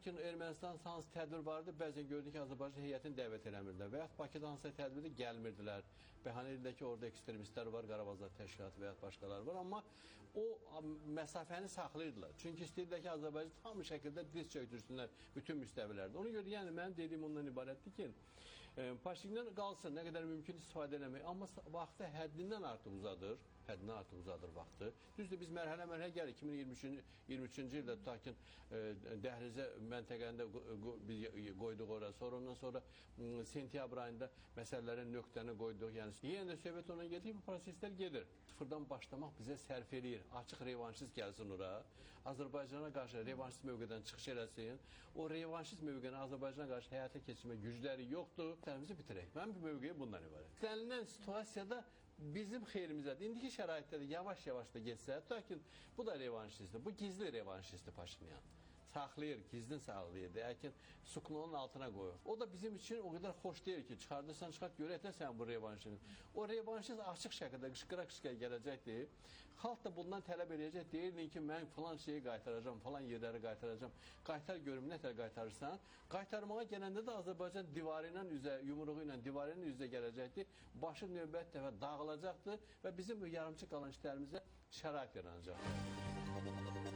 Ermənistan hansı tədbir vardı, bəzən gördük ki, Azərbaycan heyətini dəvət eləmirdilər və yaxud Bakıda hansı tədbirdə gəlmirdilər. Bəhanə edirlər ki, orada ekstremistlər var, Qarabağlar təşkilatı və yaxud başqaları var, amma o məsafəni saxlayırdılar. Çünki istəyirlər ki, Azərbaycan tam şəkildə diz çöktürsünlər bütün müstəvilərdə. Ona görə yəni mənim dediyim ondan ibarətdir ki, Paşinyan qalsın, nə qədər mümkün istifadə eləmək, amma vaxtı həddindən artıq uzadır. Həddindən artıq uzadır vaxtı. Düzdür, biz mərhələ gəlir. 2023-cü ildə tutaq ki, dəhlizə məntəqəndə qoyduq ora. Ondan sonra sentyabr ayında məsələlərin nöqtəni qoyduq. Yəni, yenə də söhbət ona gedir ki, bu proseslər gedir. Sıfırdan başlamaq bizə sərf eləyir. Açıq revanşist gəlsin ora. Azərbaycana qarşı revanşist mövqedən çıxış eləsin. O revanşist mövqeni Azərbaycana qarşı həyata keçirmə gücləri yoxdur. Sərimizi bitirək. Mənim bir mövqeyi bundan ibarət. İstənilən situasiyada bizim xeyrimizədir. İndiki şəraitdə də yavaş-yavaş da getsə, tutaq ki, bu da revanşistdir. Bu gizli revanşistdir Paşinyan. Saxlayır, gizlin saxlayır. Lakin suknonun altına qoyur. O da bizim için o qədər xoş deyil ki, çıxardırsan, çıxart, görəklə sən bu revanşını. O revanşist açıq şəkildə qışqıra-qışqıra gələcəkdir. Xalq da bundan tələb edəcək. Deyirdin ki, mən falan şeyi qaytaracam, falan yerləri qaytaracam. Qaytar görüm, nətər qaytarırsan. Qaytarmağa gələndə də Azərbaycan divarı ilə yumruğu ilə divarı ilə üzə gələcəkdir. Başı növbət dəfə dağılacaqdır və bizim bu yarımçı qalan işlərimizə şərait yaranacaq.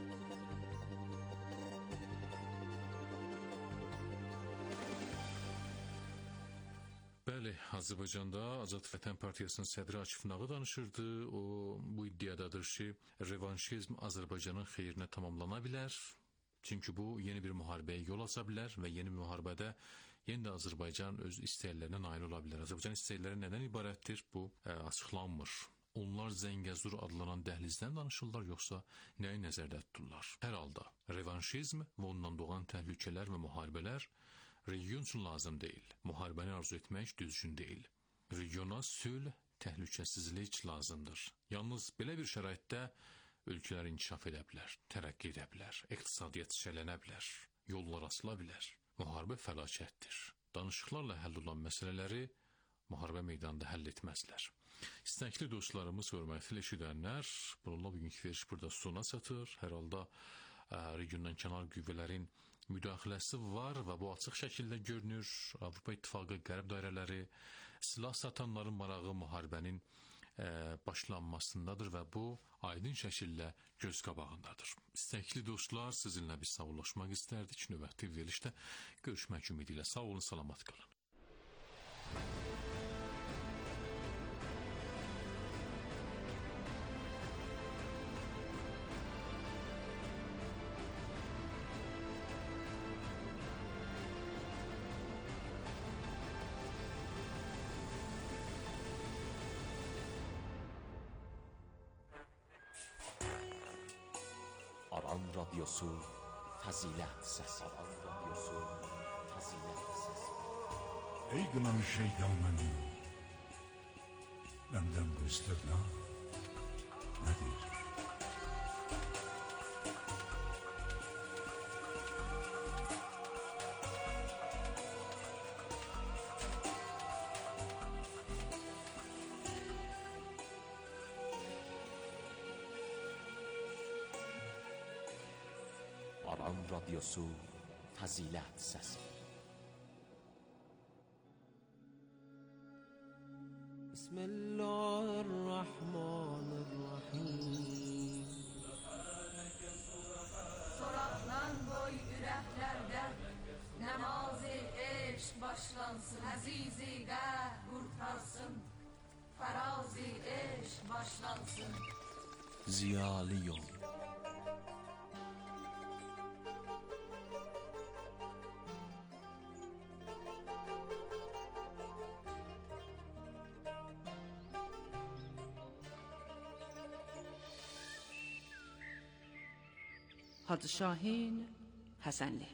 Bəli, Azərbaycanda Azad Vətən Partiyasının sədri Akif Nağı danışırdı. O, bu iddiadadır ki, revanşizm Azərbaycanın xeyrinə tamamlana bilər. Çünki bu, yeni bir müharibəyə yol aça bilər və yeni bir müharibədə yenə də Azərbaycan öz istəklərinə nail ola bilər. Azərbaycan istəkləri nədən ibarətdir? Bu, açıqlanmır. Onlar Zəngəzur adlanan dəhlizdən danışırlar, yoxsa nəyi nəzərdə tuturlar? Hər halda, revanşizm və ondan doğan təhlükələr və müharibələr region üçün lazım deyil. Müharibəni arzu etmək düzgün deyil. Regiona sülh, təhlükəsizlik lazımdır. Yalnız belə bir şəraitdə ölkələr inkişaf edə bilər, tərəqqi edə bilər, iqtisadiyyat çiçəklənə bilər, yollar açıla bilər. Müharibə fəlakətdir. Danışıqlarla həll olan məsələləri müharibə meydanında həll etməzlər. İstəkli dostlarımız, hörmətli eşidənlər, bununla bugünkü veriş burada sona çatır. Hər halda regiondan kənar qüvvələrin müdaxiləsi var və bu açıq şəkildə görünür. Avropa İttifaqı, qərb dairələri, silah satanların marağı müharibənin başlanmasındadır və bu aydın şəkildə göz qabağındadır. İstəkli dostlar, sizinlə bir sağollaşmaq istərdik. Növbəti verilişdə görüşmək ümidi ilə. Sağ olun, salamat qalın. Aran Radyosu Fəzilət Səsi. Aran Radyosu Fəzilət Səsi. Ey qınamış şeytan mənim, məndən bu istəqna nədir? Aran Radyosu Fəzilət Səsi. Bismillahirrahmanirrahim. Soraqlan qoy ürəklərdə Nəmazi eşq başlansın. Əzizi qəlb qurtarsın. Fərazi eşq başlansın. Ziyalı yol. Hacı Şahin Həsənli.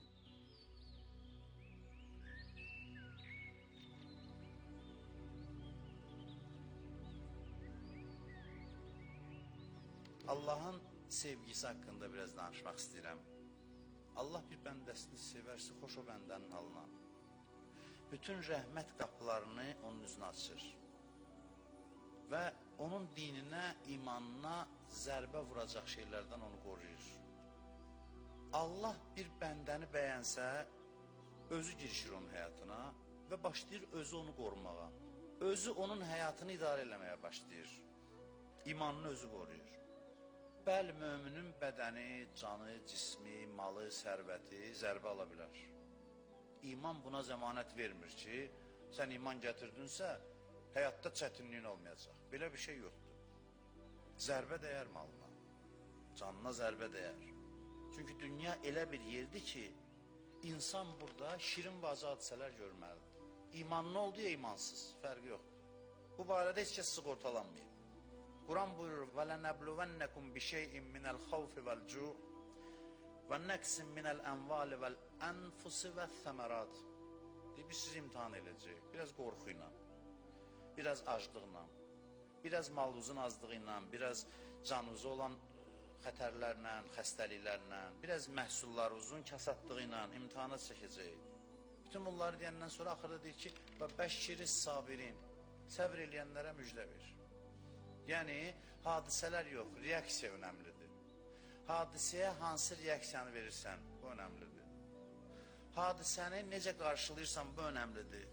Allah'ın sevgisi haqqında biraz danışmaq istəyirəm. Allah bir bəndəsini sevərsə, xoş o bəndənin halına. Bütün rəhmət qapılarını onun üzünə açır. Və onun dininə, imanına zərbə vuracaq şeylərdən onu qoruyur. Allah bir bəndəni bəyənsə, özü girişir onun həyatına və başlayır özü onu qorumağa. Özü onun həyatını idarə eləməyə başlayır. İmanını özü qoruyur. Bəli, möminin bədəni, canı, cismi, malı, sərvəti zərbə ala bilər. İman buna zəmanət vermir ki, sən iman gətirdinsə, həyatda çətinliyin olmayacaq. Belə bir şey yoxdur. Zərbə dəyər malına, canına zərbə dəyər. Çünki dünya elə bir yerdir ki, insan burada şirin və acı hadisələr görməlidir. İmanlı oldu ya imansız, fərqi yoxdur. Bu barədə heç kəs sığortalanmayıb. Quran buyurur: وَلَنَبْلُوَنَّكُمْ بِشَيْءٍ مِنَ الْخَوْفِ وَالْجُوعِ وَنَّقْسٍ مِنَ الْأَمْوَالِ وَالْأَنْفُسِ وَالثَّمَرَاتِ. Biz sizi imtihan edəcəyik. Biraz qorxu ilə, biraz aclıqla, biraz malınızın azlığı ilə, biraz canınıza olan xətərlərlə, xəstəliklərlə, biraz məhsullarınızın kasadlığı ilə imtihana çəkəcəyik. Bütün bunları deyəndən sonra axırda deyir ki, bəşşiri sabirin, səbr eləyənlərə müjdə ver. Yəni, hadisələr yox, reaksiya önəmlidir. Hadisəyə hansı reaksiyanı verirsən, bu önəmlidir. Hadisəni necə qarşılayırsan, bu önəmlidir.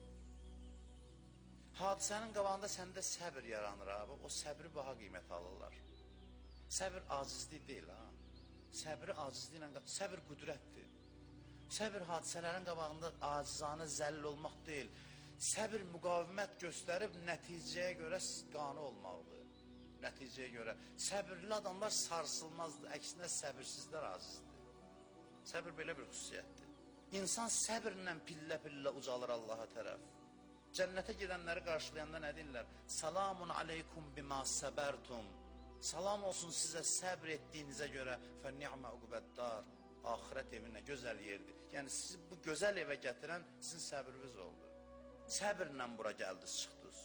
Hadisənin qabağında səndə səbr yaranır abi, o səbri baha qiymət alırlar. Səbr acizlik deyil ha. Səbri acizliklə, səbr qüdrətdir. Səbr hadisələrin qabağında acizanə zəllil olmaq deyil. Səbr müqavimət göstərib nəticəyə görə qane olmaqdır. Nəticəyə görə. Səbirli adamlar sarsılmazdır. Əksinə səbirsizlər acizdir. Səbr belə bir xüsusiyyətdir. İnsan səbirlə pillə-pillə ucalır Allaha tərəf. Cənnətə gedənləri qarşılayanda nə deyirlər? Salamun aleykum bima səbərtum. Salam olsun sizə səbr etdiyinizə görə. Fəni'mə uqbəddar. Axirət evi nə gözəl yerdir. Yəni sizi bu gözəl evə gətirən sizin səbriniz oldu. Səbirlə bura gəldiniz, çıxdınız.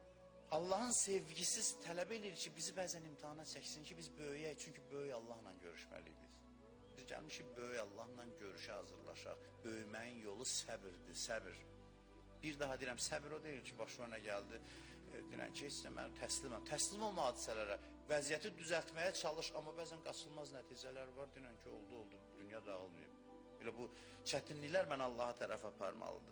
Allahın sevgisiz tələb edir ki, bizi bəzən imtihana çəksin ki, biz böyüyək. Çünki böyük Allahla görüşməliyik biz. Biz gəlmişik böyük Allahla görüşə hazırlaşaq. Böyüməyin yolu səbirdir, səbir. Bir daha deyirəm, səbir o deyil ki, başıma nə gəldi. Deyirəm ki, heç də mən təsliməm. Təslim olma hadisələrə. Vəziyyəti düzəltməyə çalış, amma bəzən qaçılmaz nəticələr var. Deyirəm ki, oldu, dünya dağılmayıb. Elə bu çətinliklər mən Allaha tərəf aparmalıdır.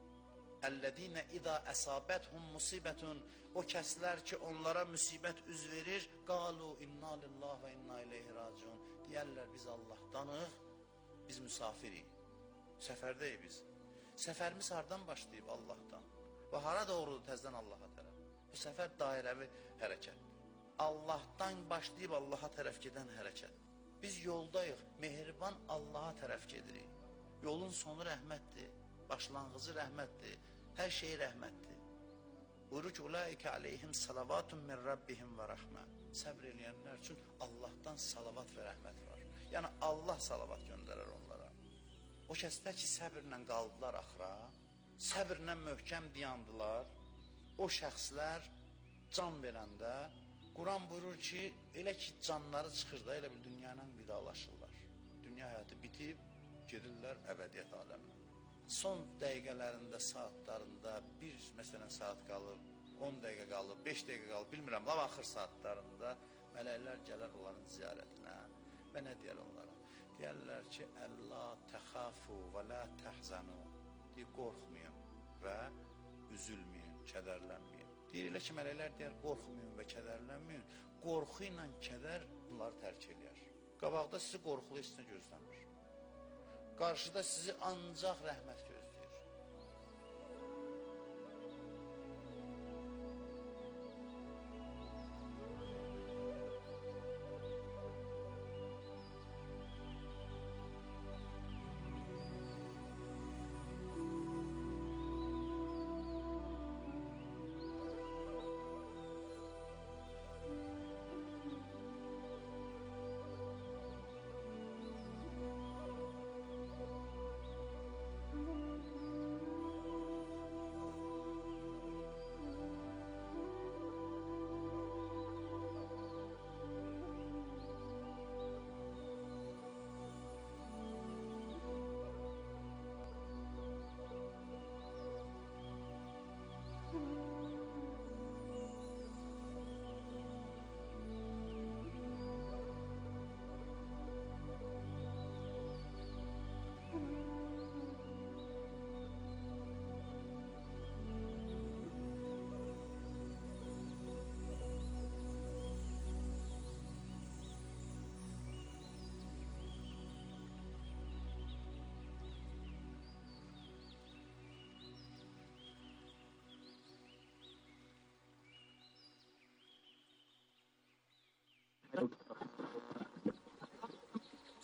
Əllədinə idə əsabət-hum musibətun. O kəslər ki, onlara müsibət üz verir. Qalu inna lillah və inna ileyhi raciun. Deyərlər, biz Allahdanıq, biz müsafirik. Səfərdəyik biz. Səfərimiz hardan başlayıb? Allahdan. Və hara doğrudur təzdən Allaha tərəf? Bu səfər dairəvi hərəkət. Allahdan başlayıb Allaha tərəf gedən hərəkət. Biz yoldayıq, mehriban Allaha tərəf gedirik. Yolun sonu rəhmətdir, başlanğıcı rəhmətdir, hər şey rəhmətdir. Buyurur ki, ulaikə aleyhim salavatun min rabbihim və rəhmə. Səbr eləyənlər üçün Allahdan salavat və rəhmət var. Yəni Allah salavat göndərər onlara. O kəslər ki, səbirlə qaldılar axıra, səbirlə möhkəm dayandılar, o şəxslər can verəndə, Quran buyurur ki, elə ki canları çıxır da, elə bir dünya ilə vidalaşırlar. Dünya həyatı bitib, gedirlər əbədiyyət aləminə. Son dəqiqələrində, saatlarında, məsələn saat qalıb, 10 dəqiqə qalıb, 5 dəqiqə qalıb, bilmirəm, lav axır saatlarında mələklər gələr onların ziyarətinə və nə deyər onlara? Deyərlər ki, Əllə təxafu və lə təhzənu. Deyir, qorxmayın və üzülməyin, kədərlənməyin. Deyir, elə ki, mələklər deyər, qorxmayın və kədərlənməyin. Qorxu ilə kədər bunları tərk eləyər. Qabaqda sizi qorxulu heç nə gözləmir. Qarşıda sizi ancaq rəhmət gözləyir.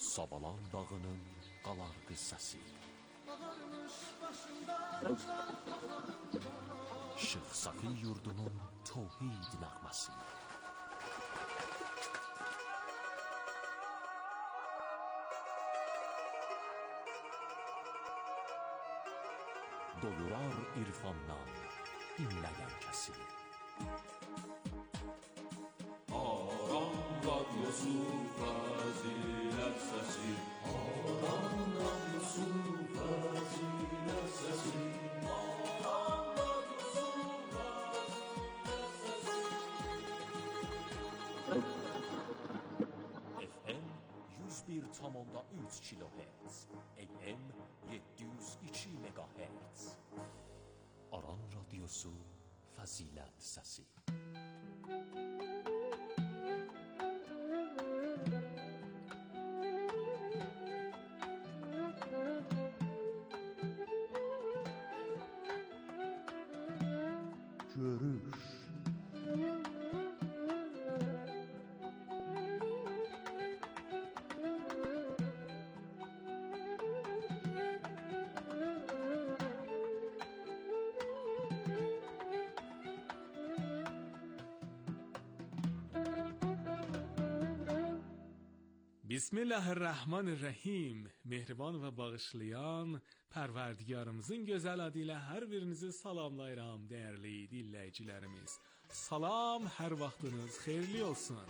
Savalan dağının qalar qıssası. Şıx Safi yurdunun tövhid nəğməsi. Doyurar irfandan dinləyən kəsi. Aran radyosu fəzilət səsi. Aran radyosu fəzilət səsi. Aran radyosu fəzilət səsi. FM 101,3 kHz, AM 702 MHz. Aran radyosu fəzilət səsi. Görüş. Bismillahirrahmanirrahim. Mehriban və bağışlayan Pərverdigarımızın gözəl adı ilə hər birinizi salamlayıram, dəyərli dinləyicilərimiz. Salam, hər vaxtınız xeyirli olsun.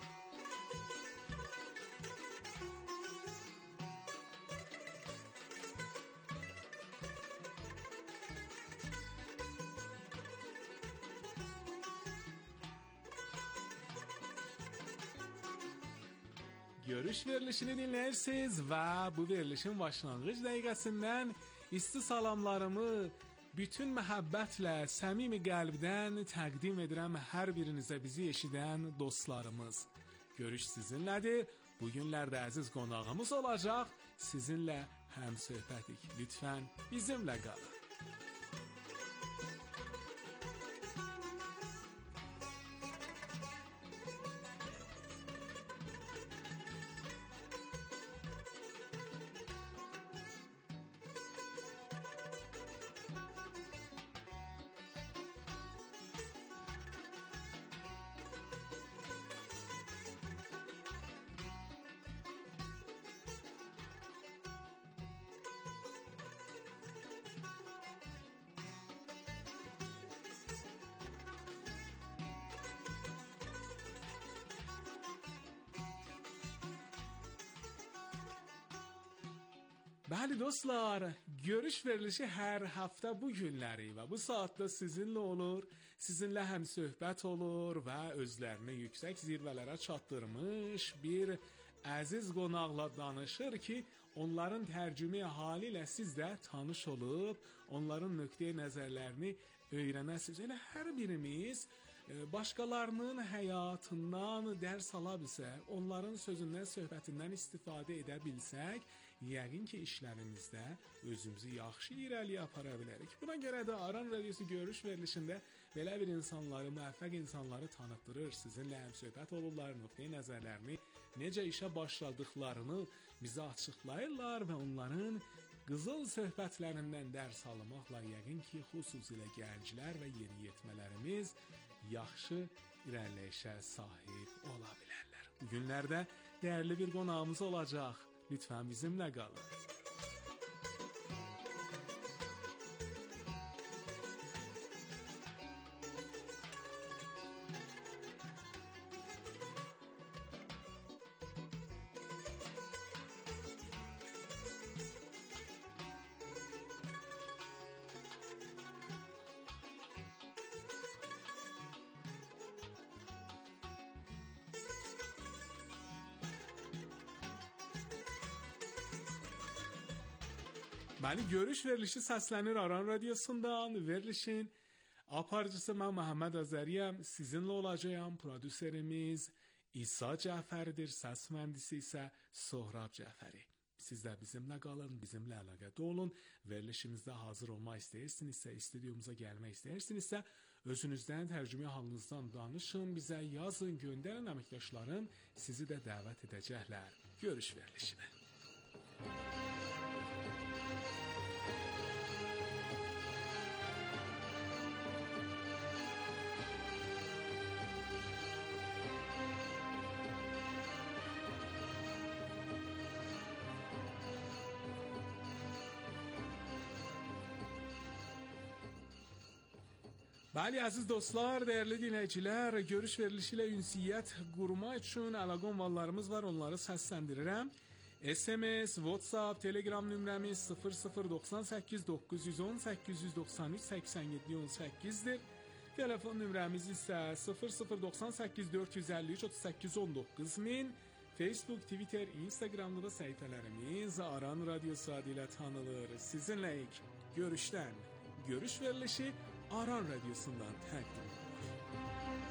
Görüş verilişini dinləyirsiniz və bu verilişin başlanğıc dəqiqəsindən isti salamlarımı bütün məhəbbətlə, səmimi qəlbdən təqdim edirəm hər birinizə, bizi eşidən dostlarımız. Görüş sizinlədir. Bu günlərdə əziz qonağımız olacaq. Sizinlə həmsöhbətik. Lütfən bizimlə qalın. Bəli dostlar, görüş verilişi hər həftə bu günləri və bu saatda sizinlə olur, sizinlə həm söhbət olur və özlərini yüksək zirvələrə çatdırmış bir əziz qonaqla danışır ki, onların tərcümə hali ilə siz də tanış olub, onların nöqteyi nəzərlərini öyrənəsiniz. Elə hər birimiz başqalarının həyatından dərs ala bilsək, onların sözündən, söhbətindən istifadə edə bilsək, yəqin ki, işlərimizdə özümüzü yaxşı irəliyə apara bilərik. Buna görə də Aran Radiosu görüş verilişində belə bir insanları, müvəffəq insanları tanıtdırır, sizinlə həmsöhbət olurlar, nöqteyi nəzərlərini, necə işə başladıqlarını bizə açıqlayırlar və onların qızıl söhbətlərindən dərs almaqla yəqin ki, xüsusilə gənclər və yeniyetmələrimiz yaxşı irəliləyişə sahib ola bilərlər. Bu günlərdə dəyərli bir qonağımız olacaq. Lütfən bizimlə qalın. Bəli, görüş verilişi səslənir Aran Radiosundan. Verilişin aparıcısı mən Məhəmməd Azəriyəm. Sizinlə olacağım. Prodüserimiz İsa Cəfəridir. Səs mühəndisi isə Sohrab Cəfəri. Siz də bizimlə qalın, bizimlə əlaqədə olun. Verilişimizdə hazır olmaq istəyirsinizsə, studiyumuza gəlmək istəyirsinizsə, özünüzdən, tərcümə halınızdan danışın, bizə yazın, göndərin, əməkdaşlarım sizi də dəvət edəcəklər görüş verilişinə. Bəli, əziz dostlar, dəyərli dinləyicilər, görüş verilişi ilə ünsiyyət qurma üçün əlaqə ünvanlarımız var, onları səsləndirirəm. SMS, WhatsApp, Telegram nömrəmiz 0098 910 893 87 18-dir. Telefon nömrəmiz isə 0098 453 38 19 min. Facebook, Twitter, Instagramda da səhifələrimiz Aran Radiosu adı ilə tanınır. Sizinləyik görüşdən, görüş verilişi Aran Radyosu'ndan təqdim olunur.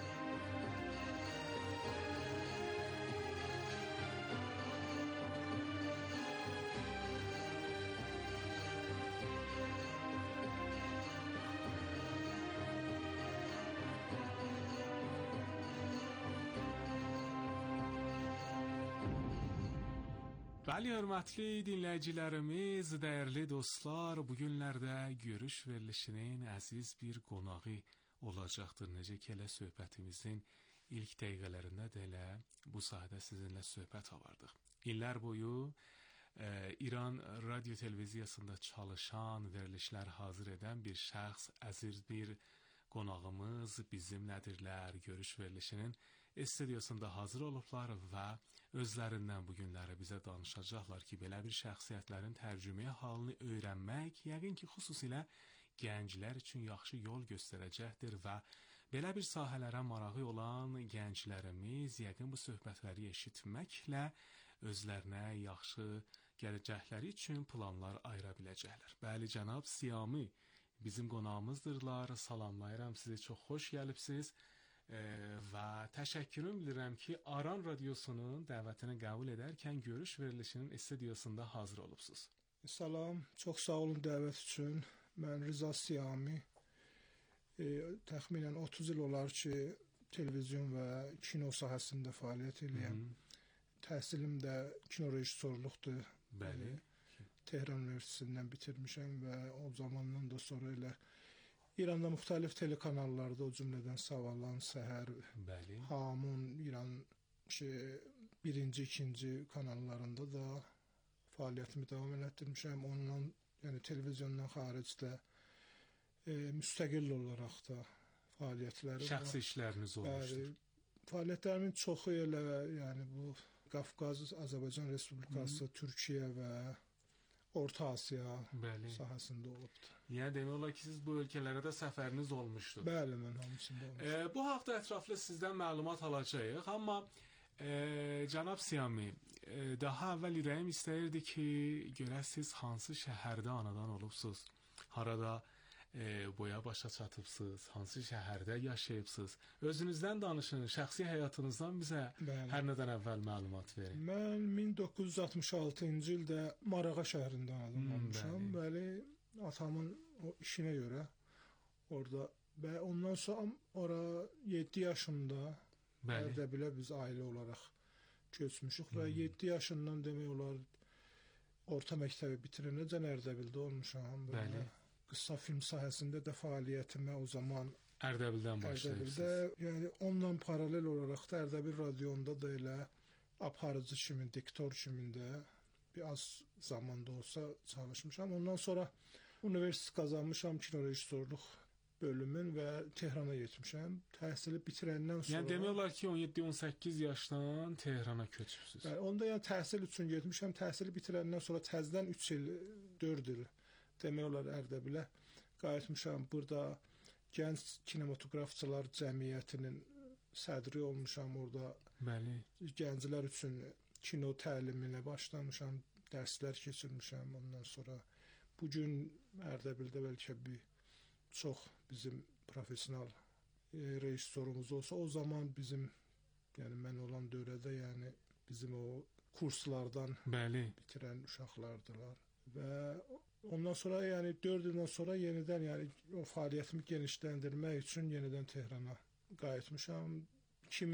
Bəli, hörmətli dinləyicilərimiz, dəyərli dostlar, bu günlərdə görüş verilişinin əziz bir qonağı olacaqdır. Necə ki, elə söhbətimizin ilk dəqiqələrində də elə bu sahədə sizinlə söhbət avardıq. İllər boyu İran radio televiziyasında çalışan, verilişlər hazır edən bir şəxs, əziz bir qonağımız bizimlədirlər. Görüş verilişinin studiyasında hazır olublar və özlərindən bu günləri bizə danışacaqlar ki, belə bir şəxsiyyətlərin tərcüməyə halını öyrənmək yəqin ki, xüsusilə gənclər üçün yaxşı yol göstərəcəkdir və belə bir sahələrə marağı olan gənclərimiz yəqin bu söhbətləri eşitməklə özlərinə yaxşı gələcəkləri üçün planlar ayıra biləcəklər. Bəli, cənab Siyami bizim qonağımızdırlar. Salamlayıram sizi, çox xoş gəlibsiniz. Və təşəkkürüm bilirəm ki, Aran Radiosunun dəvətini qəbul edərkən görüş verilişinin studiyasında hazır olubsuz. Salam, çox sağ olun dəvət üçün. Mən Rıza Siyami. Təxminən 30 il olar ki, televizyon və kino sahəsində fəaliyyət edirəm. Təhsilim də kino rejissorluqdur. Bəli. Tehran Üniversitesindən bitirmişəm və o zamandan da sonra elə İranda müxtəlif telekanallarda, o cümlədən Savalan, Səhər, bəli, Hamun, İran birinci, ikinci kanallarında da fəaliyyətimi davam elətdirmişəm. Ondan, yəni televizyondan xaricdə müstəqil olaraq da fəaliyyətlərim var. Şəxsi işləriniz olmuşdur. Fəaliyyətlərimin çoxu elə, yəni bu Qafqaz, Azərbaycan Respublikası, Türkiyə və Orta Asiya sahəsində olubdur. Yəni demək olar ki, siz bu ölkələrə də səfəriniz olmuşdur. Bəli, mən hamısında olmuşdur. Bu haqda ətraflı sizdən məlumat alacağıq, amma cənab Siyami, daha əvvəl ürəyim istəyirdi ki, görəsiz hansı şəhərdə anadan olubsuz, harada boya başa çatıbsınız, hansı şəhərdə yaşayıbsınız. Özünüzdən danışın, şəxsi həyatınızdan bizə hər nədən əvvəl məlumat verin. Mən 1966-cı ildə Marağa şəhərində anadan olmuşam. Bəli, atamın o işinə görə orada və ondan sonra ora 7 yaşımda Ərdəbilə biz ailə olaraq köçmüşük və 7 yaşından demək olar orta məktəbi bitirənəcən Ərdəbildə olmuşam. Bəli. Qısa film sahəsində də fəaliyyətimə o zaman Ərdəbildən başlayırsınız. Yəni onunla paralel olaraq da Ərdəbil radionda da elə aparıcı kimi, diktor kimi də bir az zamanda olsa çalışmışam. Ondan sonra universitet qazanmışam, kino rejissorluq bölümün və Tehrana getmişəm. Təhsili bitirəndən sonra... Yəni demək olar ki, 17-18 yaşdan Tehrana köçübsünüz. Onda yəni təhsil üçün getmişəm. Təhsili bitirəndən sonra təzədən 3 il, 4 il demək olar Ərdəbilə qayıtmışam. Burada Gənc Kinematografçılar Cəmiyyətinin sədri olmuşam. Orada gənclər üçün kino təliminə başlamışam. Dərslər keçirmişəm. Ondan sonra bugün Ərdəbildə bəlkə bir çox bizim professional rejissorumuz olsa, o zaman bizim, yəni mən olan dövrdə, yəni bizim o kurslardan bitirən uşaqlardılar. Və ondan sonra, yəni 4 ildən sonra yenidən, yəni o fəaliyyətimi genişləndirmək üçün yenidən Tehrana qayıtmışam.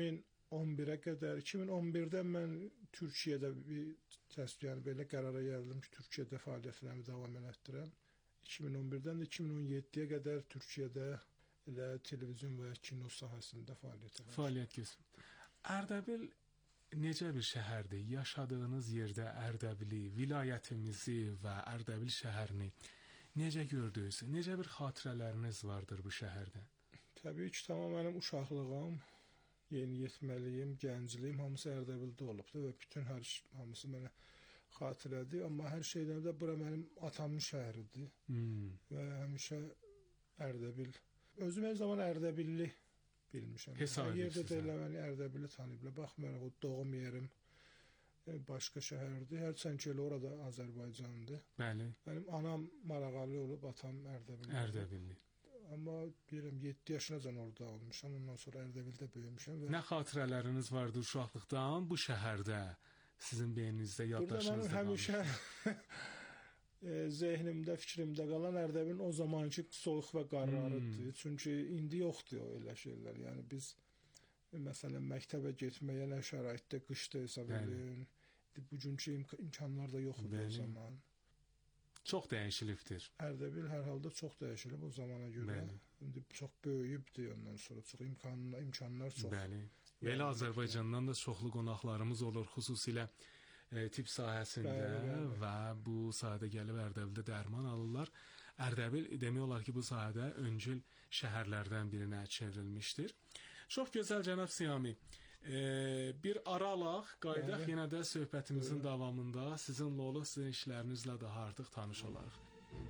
2011-ə qədər, 2011-də mən Türkiyədə bir yəni belə qərara gəldim ki, Türkiyədə fəaliyyətlərimi davam elətdirəm. 2011-dən də 2017-yə qədər Türkiyədə elə televiziyon və kino sahəsində fəaliyyət edirəm. Fəaliyyət göstərir. Ərdəbil necə bir şəhərdir? Yaşadığınız yerdə Ərdəbili, vilayətimizi və Ərdəbil şəhərini necə gördünüz? Necə bir xatirələriniz vardır bu şəhərdən? Təbii ki, tamam mənim uşaqlığım, yeniyetməliyim, gəncliyim hamısı Ərdəbildə olubdu və bütün hamısı mənə xatirədir. Amma hər şeydən də bura mənim atamın şəhəridir və həmişə Ərdəbil. Özüm hər zaman Ərdəbilli bilmişəm. Hər yerdə də elə məni Ərdəbilli tanıyıblar. Baxmayaraq o doğum yerim başqa şəhərdir. Hərçənd ki, orada Azərbaycandır. Bəli. Mənim anam Marağalı olub, atam Ərdəbilli. Ərdəbilli. Amma bilirəm 7 yaşınacan orada olmuşam. Ondan sonra Ərdəbildə böyümüşəm. Nə xatirələriniz vardı uşaqlıqdan bu şəhərdə? Sizin beyninizdə, yaddaşınızda qalmış? Burada mənim həmişə zehnimdə, fikrimdə qalan Ərdəbilin o zamanki soyuq və qarlarıdır. Çünki indi yoxdur o elə şeylər. Yəni biz məsələn məktəbə getməyə nə şəraitdə qışda hesab edin. Bugünkü imkanlar da yoxdur o zaman. Çox dəyişilibdir. Ərdəbil hər halda çox dəyişilib o zamana görə. İndi çox böyüyübdür ondan sonra. Çox imkanlar çox. Bəli. Belə Azərbaycandan da çoxlu qonaqlarımız olur, xüsusilə tibb sahəsində və bu sahədə gəlib Ərdəbildə dərman alırlar. Ərdəbil demək olar ki, bu sahədə öncül şəhərlərdən birinə çevrilmişdir. Çox gözəl cənab Siyami. Bir ara alaq, qaydaq yenə də söhbətimizin davamında sizinlə olaq, sizin işlərinizlə daha artıq tanış olarıq.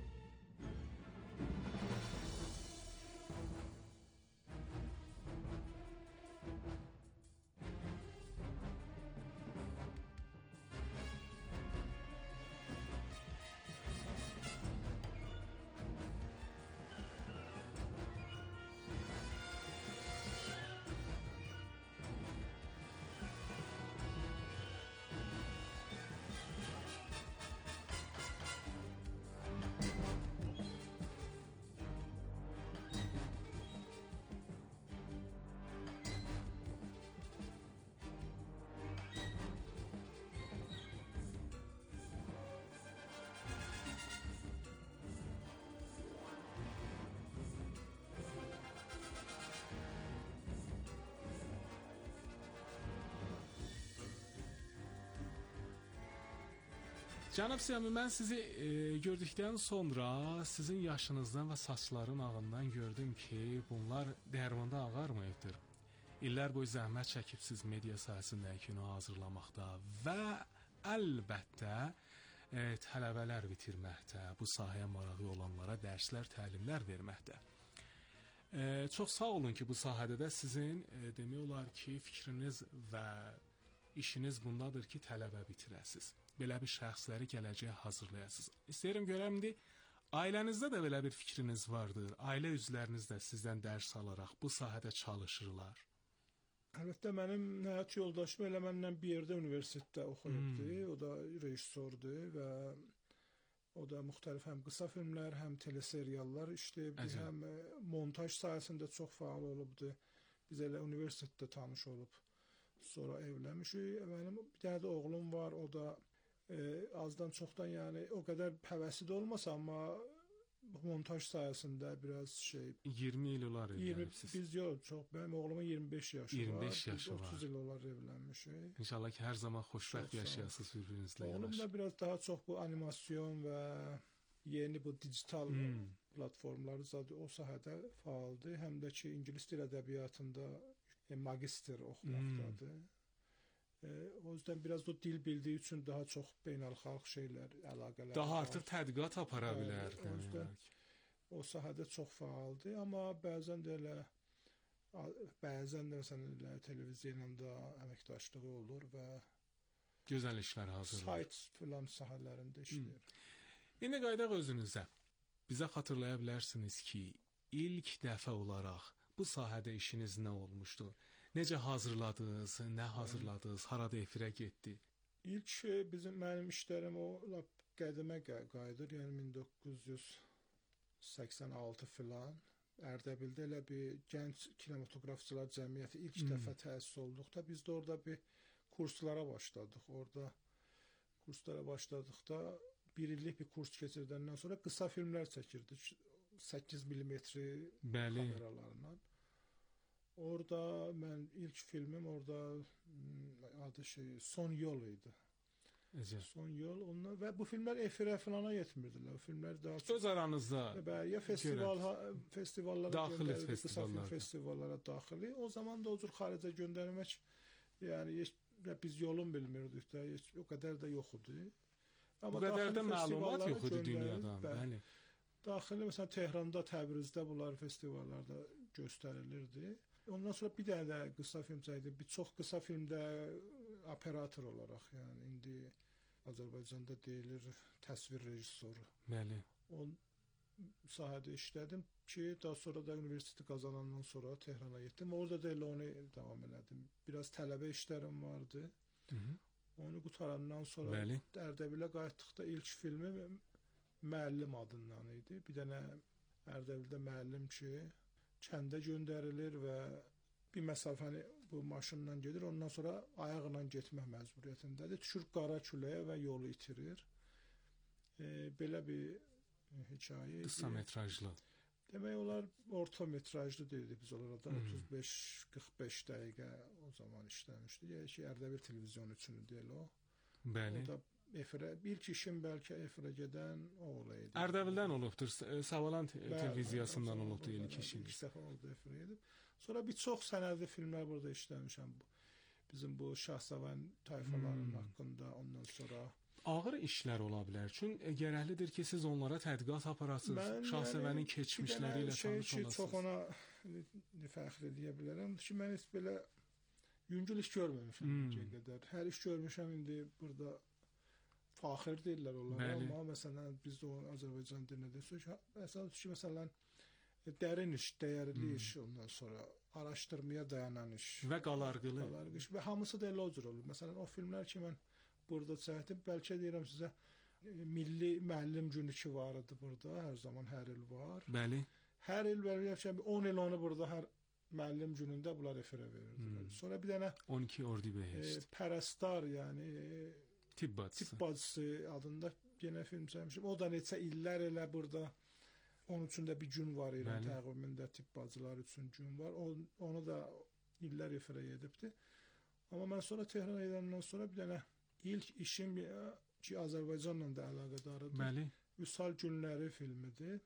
Cənab Siyami, mən sizi gördükdən sonra sizin yaşınızdan və saçların ağından gördüm ki, bunlar dərmanda ağarmayıbdır. İllər boyu zəhmət çəkibsiz media sahəsində kino hazırlamaqda və əlbəttə tələbələr bitirməkdə, bu sahəyə marağı olanlara dərslər, təlimlər verməkdə. Çox sağ olun ki, bu sahədə də sizin demək olar ki, fikriniz və işiniz bundadır ki, tələbə bitirəsiz. Belə bir şəxsləri gələcəyə hazırlayasınız. İstəyirəm görəm indi, ailənizdə də belə bir fikriniz vardır. Ailə üzvləriniz də sizdən dərs alaraq bu sahədə çalışırlar. Əlbəttə, mənim həyat yoldaşım elə məndən bir yerdə universitetdə oxuyubdur. O da rejissordur və o da müxtəlif həm qısa filmlər, həm teleseriallar işləyibdir, həm montaj sahəsində çox fəal olubdur. Biz elə universitetdə tanış olub, sonra evləmişik. Mənim bir dənə də oğlum var, o da azdan çoxdan, yəni o qədər həvəsi də olmasa, amma montaj sahəsində biraz 20 il olar evlənmişsiniz. Biz yox, çox. Mənim oğlumun 25 yaşı var. 25 yaşı var. 30 il olar evlənmişik. İnşallah ki, hər zaman xoşbəxt yaşayasınız bir-birinizlə yanaşı. Oğlum da biraz daha çox bu animasyon və yeni bu digital platformları zaten o sahədə fəaldır. Həm də ki, ingilis dil ədəbiyyatında magistr oxumaqdadır. O yüzden biraz o dil bildiği için daha çok beynəlxalq şeyler, əlaqələr. Daha artıq tədqiqat apara bilər. O yüzden o sahədə çox fəaldır, amma bəzən də məsələn televiziyayla da əməkdaşlığı olur və gözəl işlər hazırlayır. Sayt filan sahələrində işləyir. İndi qaydaq özünüzə. Bizə xatırlaya bilərsiniz ki, ilk dəfə olaraq bu sahədə işiniz nə olmuşdu? Necə hazırladınız, nə hazırladınız, harada efirə getdi? İlk mənim işlərim o qədimə qayıdır, yəni 1986 filan. Ərdəbildə elə bir gənc kinematografçılar cəmiyyəti ilk dəfə təsis olduqda biz də orada bir kurslara başladıq. Orada kurslara başladıqda 1 illik bir kurs keçirdikdən sonra qısa filmlər çəkirdik. 8 mm kameralarla. Orada mən ilk filmim orada adı Son Yol idi. Son Yol. Onlar və bu filmlər efirə filana yetmirdilər. O filmlər daha öz aranızda ya festivallara daxil qısa film festivallara daxili. O zaman da o cür xaricə göndərmək yəni biz yolun bilmirdik də, heç o qədər də yox idi. Amma bu qədər də məlumat yox idi dünyadan. Bəli. Daxili məsələn Tehran'da, Təbrizdə bunlar festivallarda göstərilirdi. Ondan sonra bir dənə də qısa film çəkdim. Bir çox qısa filmdə operator olaraq, yəni indi Azərbaycanda deyilir təsvir rejissoru. Bəli. O sahədə işlədim ki, daha sonra da universiteti qazanandan sonra Tehrana getdim. Orada da elə onu davam elədim. Biraz tələbə işlərim vardı. Onu qutarandan sonra Ərdəbilə qayıtdıqda ilk filmim Müəllim adından idi. Bir dənə Ərdəbildə müəllim ki, kəndə göndərilir və bir məsafəni bu maşınla gedir, ondan sonra ayaqla getmək məcburiyyətindədir. Düşür qara küləyə və yolu itirir. Belə bir hekayə. Qısa metrajlı. Demək olar orta metrajlı deyildi biz onlara da 35-45 dəqiqə o zaman işləmişdi. Yəni ki, Ərdəbil televizyonu üçün deyil o. Bəli. O da efirə, ilk işim bəlkə efirə gedən o olaydı. Ərdəbildən olubdur, Savalan televiziyasından olubdur ilk işiniz. İlk dəfə oldu efirə edib. Sonra bir çox sənədli filmlər burada işləmişəm. Bizim bu Şahsevən tayfalarının haqqında, ondan sonra ağır işlər ola bilər. Çünki gərəklidir ki, siz onlara tədqiqat aparasınız, Şahsevənin keçmişləri ilə tanış olasınız. Çox ona fəxr edə bilərəm ki, mən heç belə yüngül iş görməmişəm indiyə qədər. Hər iş görmüşəm indi burada faxir deyirlər onlara, amma məsələn biz də Azərbaycan dilində desək, əsas ki, məsələn dərin iş, dəyərli iş, ondan sonra araşdırmaya dayanan iş və qalarqılı iş və hamısı da elə o cür olur. Məsələn, o filmlər ki, mən burada çəkdim, bəlkə deyirəm sizə Milli Müəllim Günü ki var idi burada, hər zaman hər il var. Bəli. Hər il bəlkə 10 il onu burada hər müəllim günündə bunlar efirə verirdilər. Sonra bir dənə 12 Ordibehişt. Pərəstar, yəni Tibb bacısı adında yenə film çəkmişim. O da neçə illər elə burada. Onun üçün də bir gün var İran təqvimində tibb bacılar üçün gün var. Onu da illər efirə edibdi. Amma mən sonra Tehrana gedəndən sonra bir dənə ilk işim ki Azərbaycanla da əlaqədarıdır. Bəli. Vüsal Günləri filmidir.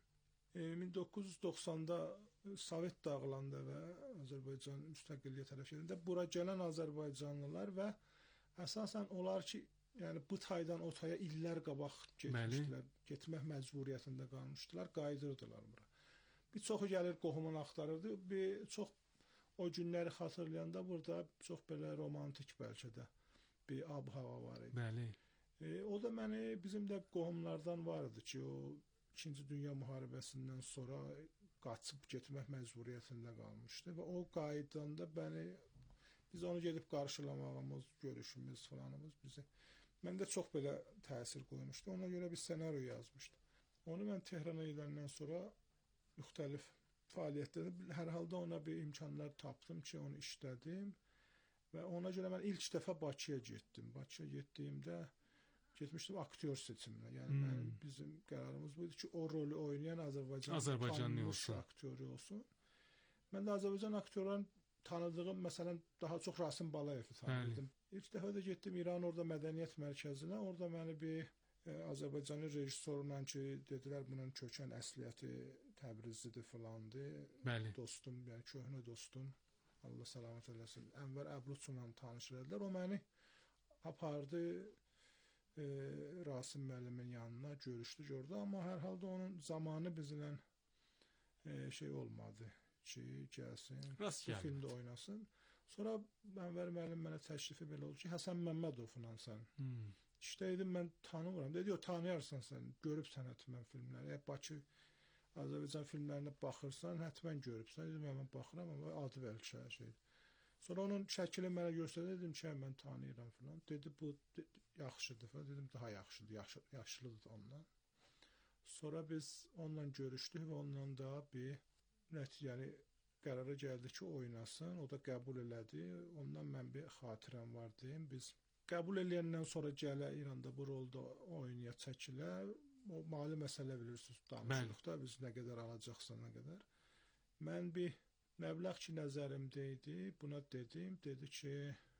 1990-da Sovet dağılanda və Azərbaycan müstəqilliyə tərəf gedəndə bura gələn azərbaycanlılar və əsasən onlar ki, yəni bu taydan o taya illər qabaq getmişdilər, getmək məcburiyyətində qalmışdılar, qayıdırdılar bura. Bir çoxu gəlir qohumunu axtarırdı, bir çox o günləri xatırlayanda burada çox belə romantik bəlkə də bir ab-hava var idi. Bəli. O da məni bizim də qohumlardan var idi ki, o 2-ci Dünya müharibəsindən sonra qaçıb getmək məcburiyyətində qalmışdı və o qayıdanda biz onu gedib qarşılamağımız, görüşümüz falanımız bizi məndə çox belə təsir qoymuşdu. Ona görə bir ssenariyo yazmışdım. Onu mən Tehrana gedəndən sonra müxtəlif fəaliyyətlərdə hər halda ona bir imkanlar tapdım ki, onu işlədim və ona görə mən ilk dəfə Bakıya getdim. Bakıya getdiyimdə getmişdim aktyor seçiminə. Yəni bizim qərarımız buydu ki, o rolü oynayan Azərbaycanlı aktyoru olsun. Mən də Azərbaycan aktyorların tanıdığım, məsələn, daha çox Rasim Balayevi tanıdım. İlk dəfə də getdim İran orada mədəniyyət mərkəzinə. Orada məni bir Azərbaycanlı rejissorla ki, dedilər bunun kökən əsliyyəti Təbrizlidir filandır. Bəli. Dostum, yəni köhnə dostum. Allah salamat eləsin. Ənvər Əbluçla tanış elədilər. O məni apardı Rasim müəllimin yanına, görüşdü, gördü. Amma hər halda onun zamanı bizlə olmadı ki, gəlsin, bu filmdə oynasın. Sonra Ənvər müəllim mənə təklifi belə oldu ki, Həsən Məmmədovla sən işləydim, mən tanımıram. Dedi, tanıyarsan sən, görübsən həttəmən filmləri. Bakı, Azərbaycan filmlərinə baxırsan, həttəmən görübsən. Dedim, mən baxıram, amma adı bəlkə şeydir. Sonra onun şəkili mənə göstərdi, dedim ki, mən tanıyıram filan. Dedi, bu yaxşıdır falan. Dedim, daha yaxşıdır, yaşlıdır ondan. Sonra biz onunla görüşdük və ondan da bir nəticəni qərara gəldi ki, oynasın. O da qəbul elədi. Ondan mən bir xatirəm var deyim. Biz qəbul eləyəndən sonra gələ İranda bu rolda oynaya çəkilə. O mali məsələ bilirsiniz, danışırıq da biz nə qədər alacaqsa, nə qədər. Mən bir məbləğ ki, nəzərimdə idi. Buna dedim. Dedi ki,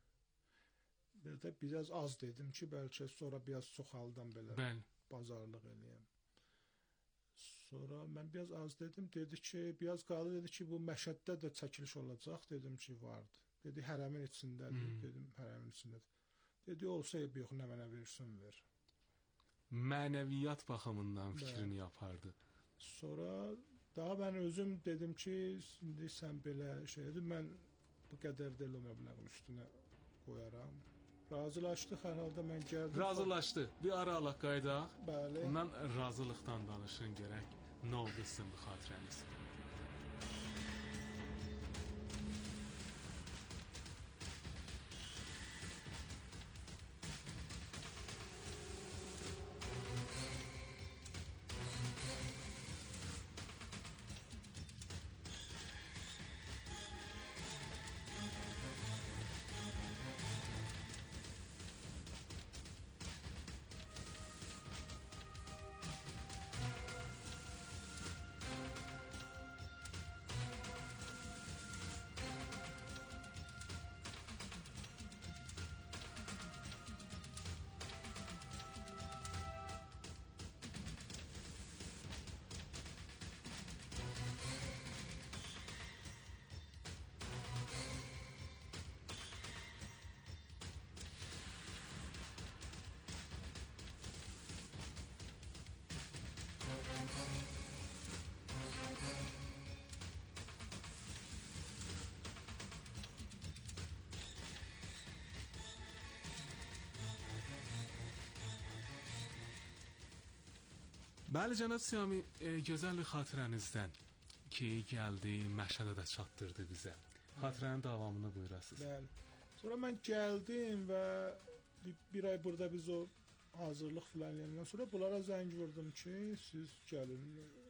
biraz az dedim ki, bəlkə sonra biraz çoxaldan belə bazarlıq eləyəm. Sonra mən biraz az dedim, dedi ki, biraz qaldı, dedi ki, bu Məşəddə də çəkiliş olacaq, dedim ki, vardı. Dedi, hərəmin içindədir, dedim, hərəmin içindədir. Dedi, olsa yox, nə mənə versin, ver. Mənəviyyat baxımından fikrini yapardı. Sonra daha mən özüm dedim ki, indi sən belə şey edin, mən bu qədər də o məbləğin üstünə qoyaram. Razılaşdıq, hər halda mən gəldim. Razılaşdı. Bir ara alaq qaydaq. Bəli. Ondan razılıqdan danışın gərək. Nə oldu sizin bu xatirəniz? Bəli, cənab Siyami, gözəl bir xatirənizdən ki, gəldi, Məşədə də çatdırdı bizə. Xatirənin davamını buyurasınız. Bəli. Sonra mən gəldim və bir ay burada biz o hazırlıq filan eləyəndən sonra bunlara zəng vurdum ki, siz gəlin,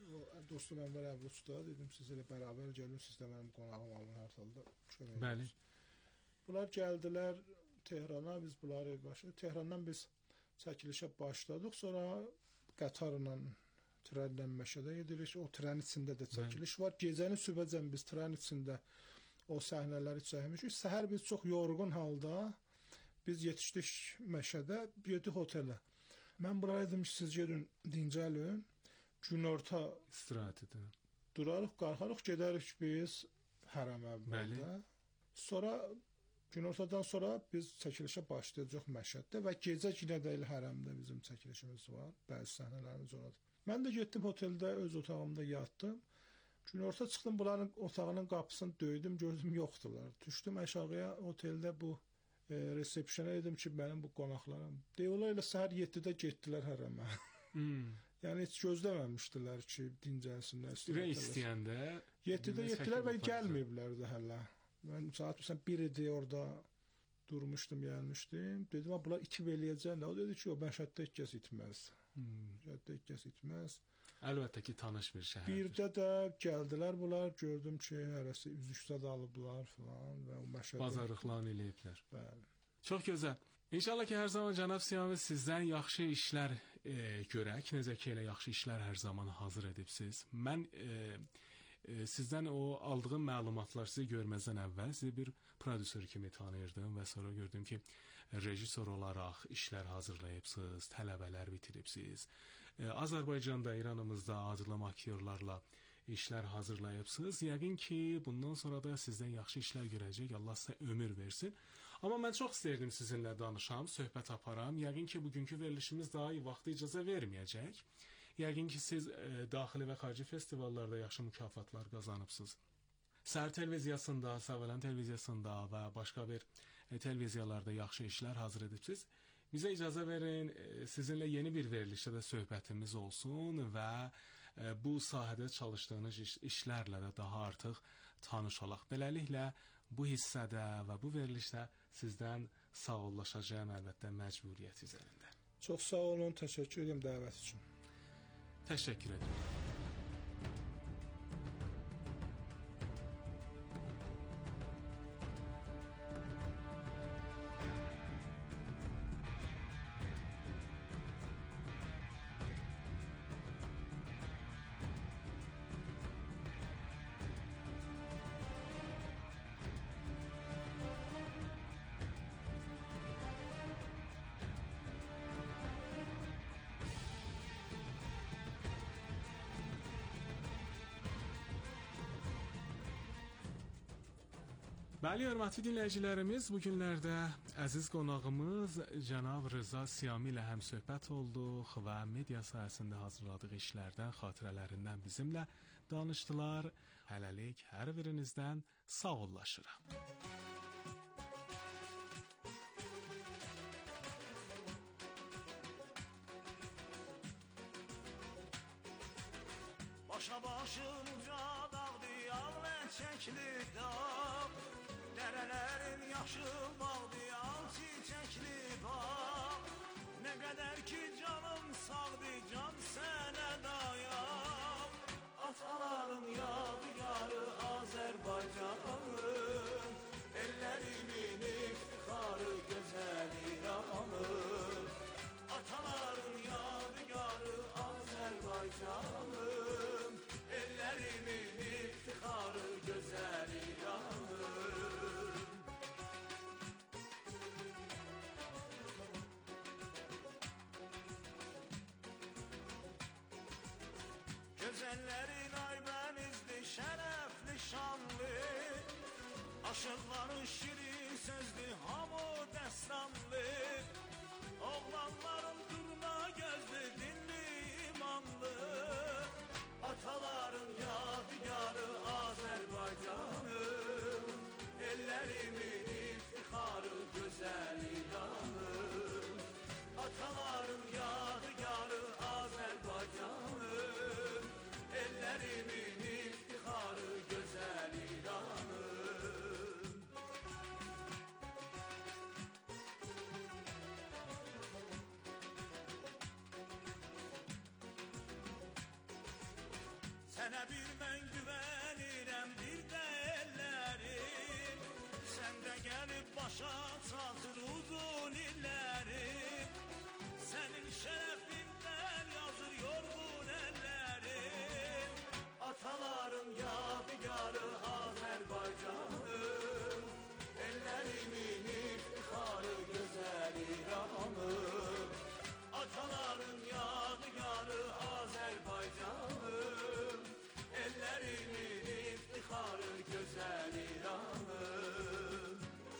dostum Ənvər Əvluçda, dedim, siz elə bərabər gəlin, siz də mənim qonağım alın hər halda. Bəli. Bunlar gəldilər Tehrana, biz bunları başladık. Tehrandan biz çəkilişə başladıq, sonra qatarla, trenlə Məşədə gedirik. O tren içində də çəkiliş var. Gecəni sübhəcən biz tren içində o səhnələri çəkmişik. Səhər biz çox yorğun halda biz yetişdik Məşədə, getdik otelə. Mən buraya dedim ki, siz gedin, dincəlin. Günorta istirahət edin. Durarıq, qalxarıq, gedərik biz hərəmə burada. Sonra günortadan sonra biz çəkilişə başlayacaq Məşəddə və gecə yenə də elə hərəmdə bizim çəkilişimiz var. Bəzi səhnələrimiz oradır. Mən də getdim oteldə, öz otağımda yatdım. Günorta çıxdım, bunların otağının qapısını döydüm, gördüm yoxdular. Düşdüm aşağıya, oteldə bu resepsiyona dedim ki, mənim bu qonaqlarım. Deyirlər elə səhər 7-də getdilər hərəmə. Yəni heç gözləməmişdilər ki, dincəlsinlər. Ürək istəyəndə 7-də getdilər və gəlməyiblər də hələ. Mən saat 1 idi orada durmuşdum, gəlmişdim. Dedim, bunlar 2 eləyəcəklər. O dedi ki, o Məşəddə heç kəs itməz. Məşəddə heç kəs itməz. Əlbəttə ki, tanış bir şəhərdir. Birdə də gəldilər bunlar, gördüm ki, hərəsi üzükdə də alıblar falan və o Məşəddə bazarlıqlarını eləyiblər. Bəli. Çox gözəl. İnşallah ki, hər zaman cənab Siyami sizdən yaxşı işlər görək. Necə ki, elə yaxşı işlər hər zaman hazır edibsiz. Mən sizdən o aldığım məlumatlar sizi görməzdən əvvəl sizi bir prodüser kimi tanıyırdım və sonra gördüm ki, rejissor olaraq işlər hazırlayıbsınız, tələbələr bitiribsiniz. Azərbaycanda, İranımızda adlı aktyorlarla işlər hazırlayıbsınız. Yəqin ki, bundan sonra da sizdən yaxşı işlər görəcək. Allah sizə ömür versin. Amma mən çox istəyirdim sizinlə danışam, söhbət aparam. Yəqin ki, bugünkü verilişimiz daha iyi vaxtı icazə verməyəcək. Yəqin ki, siz daxili və xarici festivallarda yaxşı mükafatlar qazanıbsınız. Səhər televiziyasında, Savələn televiziyasında və başqa bir televiziyalarda yaxşı işlər hazır edibsiniz. Bizə icazə verin, sizinlə yeni bir verilişdə də söhbətimiz olsun və bu sahədə çalışdığınız işlərlə də daha artıq tanış olaq. Beləliklə, bu hissədə və bu verilişdə sizdən sağollaşacağım əlbəttə məcburiyyət üzərində. Çox sağ olun, təşəkkür edirəm dəvət üçün. Təşəkkür edirəm. Bəli, hörmətli dinləyicilərimiz, bu günlərdə əziz qonağımız cənab Rıza Siyami ilə həmsöhbət olduq və media sahəsində hazırladığı işlərdən, xatirələrindən bizimlə danışdılar. Hələlik hər birinizdən sağollaşıram. Başa başımca dağdı, ağlə çəkli dağ. Dərələrin yaşıl bağdı, al çiçəkli bağ. Nə qədər ki canım sağdı, can sənə dayam. Ataların yadigarı Azərbaycanım, ellerimin iftixarı gözəl İranım. Ataların yadigarı Azərbaycanım, ellerimin iftixarı gözəl İranım. Gözəllərin Aybənizdir, şərəfli, şanlı. Aşıqların şirin sözdü, hamı dəstanlı. Oğlanların durna gözlü, dinli, imanlı. Ataların yadigarı Azərbaycanım, ellerimin iftixarı gözəl İranım. Ataların yadigarı Azərbaycanım, ellerimin iftixarı gözəl İranım. Sənə bir mən güvənirəm, bir də ellərim. Səndə gəlib başa çatır uzun illərim. Sənin şərəfindən yazır yorğun əllərim. Ataların yadigarı Azərbaycanım, ellerimin iftixarı gözəl İranım. Ataların yadigarı Azərbaycanım, ellerimin iftixarı gözəl İranım.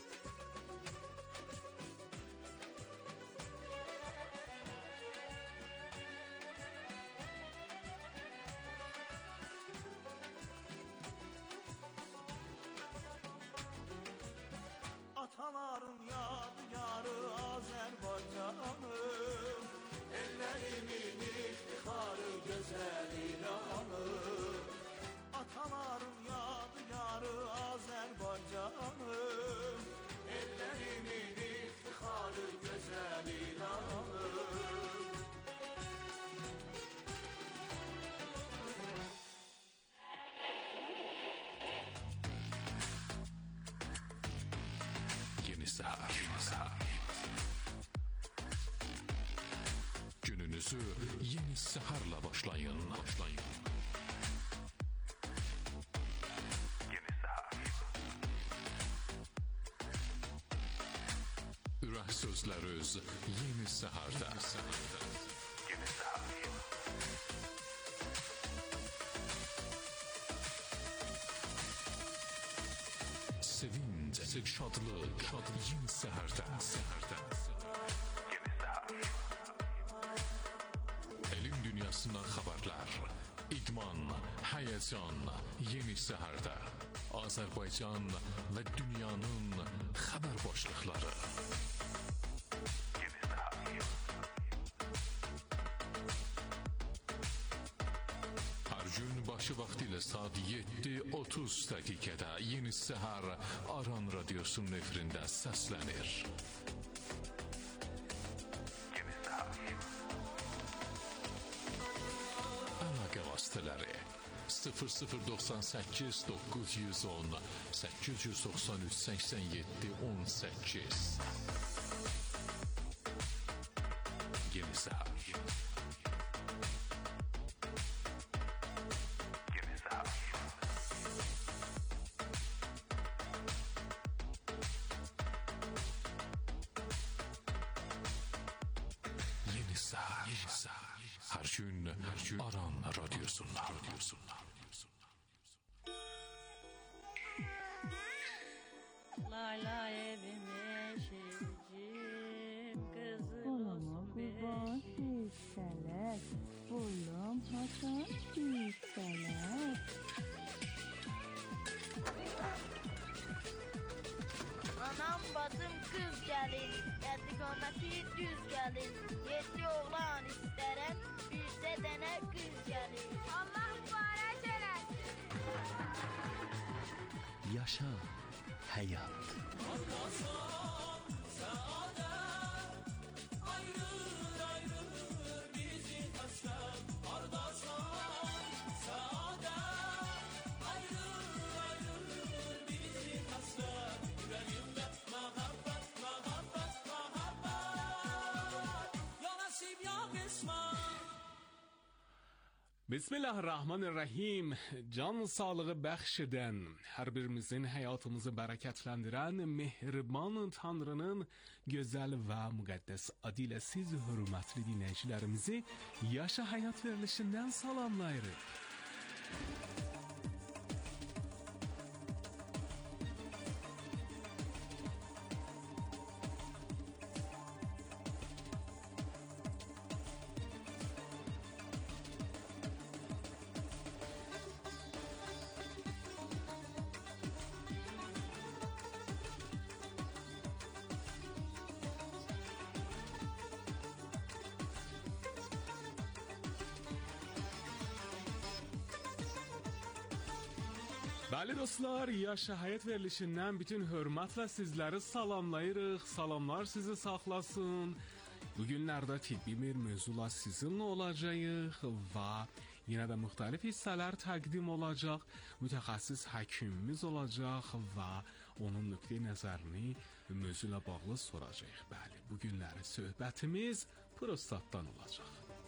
Ataların yadigarı Azərbaycanım, ellerimin iftixarı gözəl İranım. Ataların yadigarı Azərbaycanım, ellerimin iftixarı gözəl İranım. Yeni Səhər. Gününüzü Yeni Səhərlə başlayın. Yeni Səhər. Ürək sözləri öz Yeni Səhərdə. Yeni Səhər. Sevinç, şadlıq, Yeni Səhərdə. Yeni Səhər. Elm dünyasından xəbərlər, idman, həyəcan, Yeni Səhərdə. Azərbaycan və dünyanın xəbər başlıqları. Yeni Səhər. Hər gün başı vaxtı ilə saat 7:30 dəqiqədə Yeni Səhər Aran Radiosunun efirində səslənir. Yeni Səhər. Əlaqə vasitələri 0098 910 893 87 18. Yeni Səhər. Yeni Səhər. Yeni Səhər. Hər gün Aran Radiosundan. Layla evim eşicim kızım kurban yükseler, oğlum Hasan yükseler. Anam bacım kız gelin, geldi kometi düz gelin. 7 oğlan isterem, bir de dene kız gelin. Allah mübarek eləsin. Yaşa həyat. Bismillahirrahmanirrahim. Can sağlığı bəxş edən, hər birimizin həyatımızı bərəkətləndirən mehriban Tanrının gözəl və müqəddəs adı ilə siz hörmətli dinləyicilərimizi Yaşa Həyat verilişindən salamlayırıq. Bəli dostlar, Yaşa Həyat verilişindən bütün hörmətlə sizləri salamlayırıq. Salamlar sizi saxlasın. Bu günlərdə tibbi bir mövzula sizinlə olacağıq və yenə də müxtəlif hissələr təqdim olacaq. Mütəxəssis həkimimiz olacaq və onun nöqteyi nəzərini mövzula bağlı soracağıq. Bəli, bu günləri söhbətimiz prostatdan olacaq.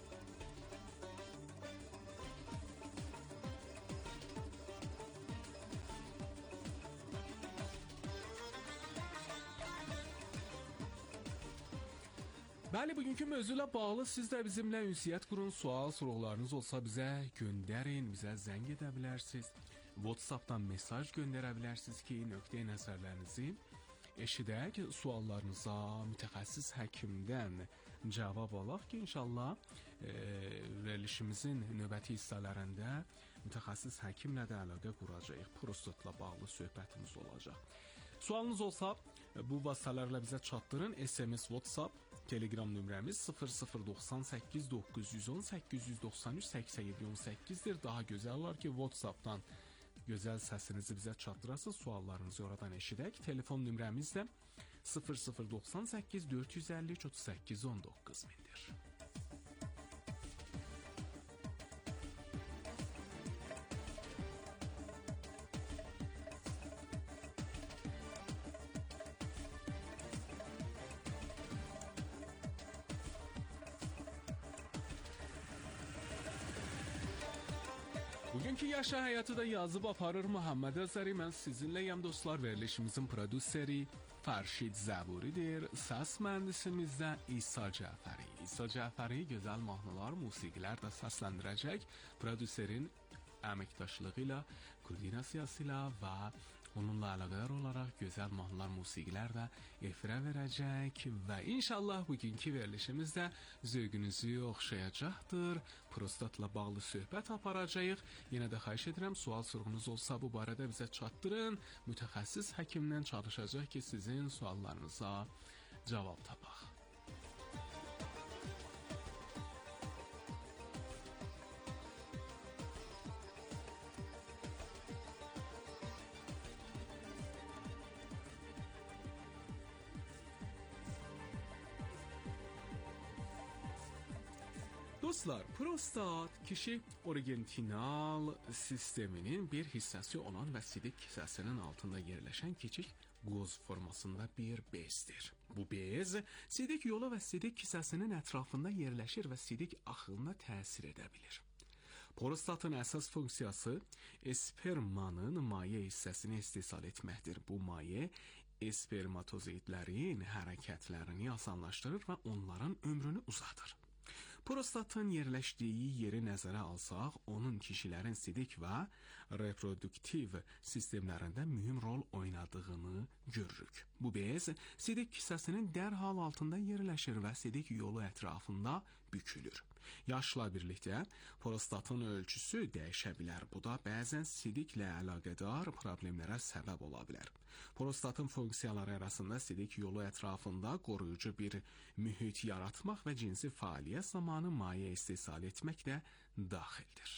Bəli, bugünkü mövzuyla bağlı siz də bizimlə ünsiyyət qurun, sorğularınız olsa bizə göndərin, bizə zəng edə bilərsiniz. WhatsApp-dan mesaj göndərə bilərsiniz ki, nöqteyi nəzərlərinizi eşidək, suallarınıza mütəxəssis həkimdən cavab alaq ki, inşallah verilişimizin növbəti hissələrində mütəxəssis həkimlə də əlaqə quracağıq. Prostatla bağlı söhbətimiz olacaq. Sualınız olsa bu vasitələrlə bizə çatdırın. SMS, WhatsApp, Telegram nömrəmiz 0098 910 893 87 18-dir. Daha gözəl olar ki, WhatsApp-dan gözəl səsinizi bizə çatdırasınız, suallarınızı oradan eşidək. Telefon nömrəmiz də 0098 453 38 19 mindir. Bugünkü Yaşa Həyatı da yazıb aparır Muhammed Azəri. Mən sizinləyəm dostlar. Verilişimizin prodüseri Fərşid Zəburidir. Səs mühəndisimiz də İsa Cəfəri. İsa Cəfəri gözəl mahnılar, musiqilər də səsləndirəcək. Prodüserin əməkdaşlığı ilə, koordinasiyası ilə və onunla əlaqədar olaraq gözəl mahnılar, musiqilər də efirə verəcək və inşallah bugünkü verilişimiz də zövqünüzü oxşayacaqdır. Prostatla bağlı söhbət aparacağıq. Yenə də xahiş edirəm, sual sorğunuz olsa bu barədə bizə çatdırın. Mütəxəssis həkimdən çalışacaq ki, sizin suallarınıza cavab tapaq. Dostlar, prostat kişi origentinal sisteminin bir hissəsi olan və sidik kisəsinin altında yerləşən kiçik qoz formasında bir bezdir. Bu bez sidik yolu və sidik kisəsinin ətrafında yerləşir və sidik axınına təsir edə bilir. Prostatın əsas funksiyası spermanın maye hissəsini istehsal etməkdir. Bu maye spermatozitlərin hərəkətlərini asanlaşdırır və onların ömrünü uzadır. Prostatın yerləşdiyi yeri nəzərə alsaq, onun kişilərin sidik və reproduktiv sistemlərində mühüm rol oynadığını görürük. Bu bez sidik kisəsinin dərhal altında yerləşir və sidik yolu ətrafında bükülür. Yaşla birlikdə prostatın ölçüsü dəyişə bilər. Bu da bəzən sidiklə əlaqədar problemlərə səbəb ola bilər. Prostatın funksiyaları arasında sidik yolu ətrafında qoruyucu bir mühit yaratmaq və cinsi fəaliyyət zamanı maye istehsal etmək də daxildir.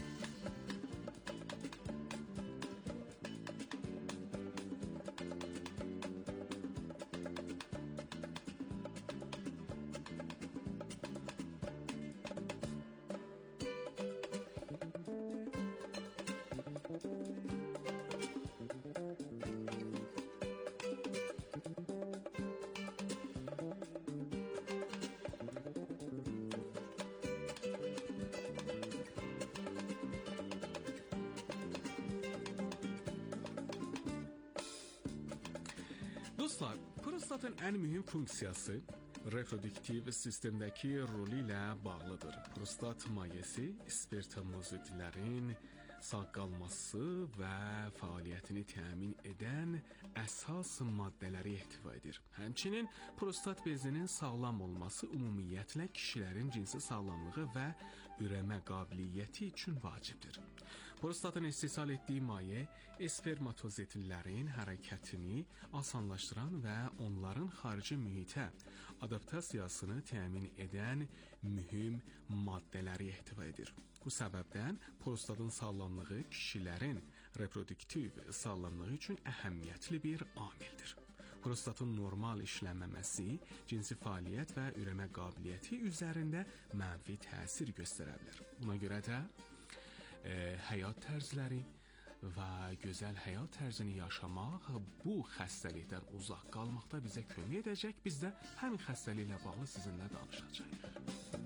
Dostlar, prostatın ən mühüm funksiyası reproduktiv sistemdəki rolu ilə bağlıdır. Prostat mayesi spermatozoidlərin sağ qalması və fəaliyyətini təmin edən əsas maddələri ehtiva edir. Həmçinin prostat bezinin sağlam olması ümumiyyətlə kişilərin cinsi sağlamlığı və ürəmə qabiliyyəti üçün vacibdir. Prostatın istehsal etdiyi maye spermatozoidlərin hərəkətini asanlaşdıran və onların xarici mühitə adaptasiyasını təmin edən mühüm maddələri ehtiva edir. Bu səbəbdən prostatın sağlamlığı kişilərin reproduktiv sağlamlığı üçün əhəmiyyətli bir amildir. Prostatın normal işləməməsi cinsi fəaliyyət və ürəmə qabiliyyəti üzərində mənfi təsir göstərə bilər. Buna görə də həyat tərzləri və gözəl həyat tərzini yaşamaq bu xəstəlikdən uzaq qalmaqda bizə kömək edəcək. Biz də həmin xəstəliklə bağlı sizinlə danışacağıq.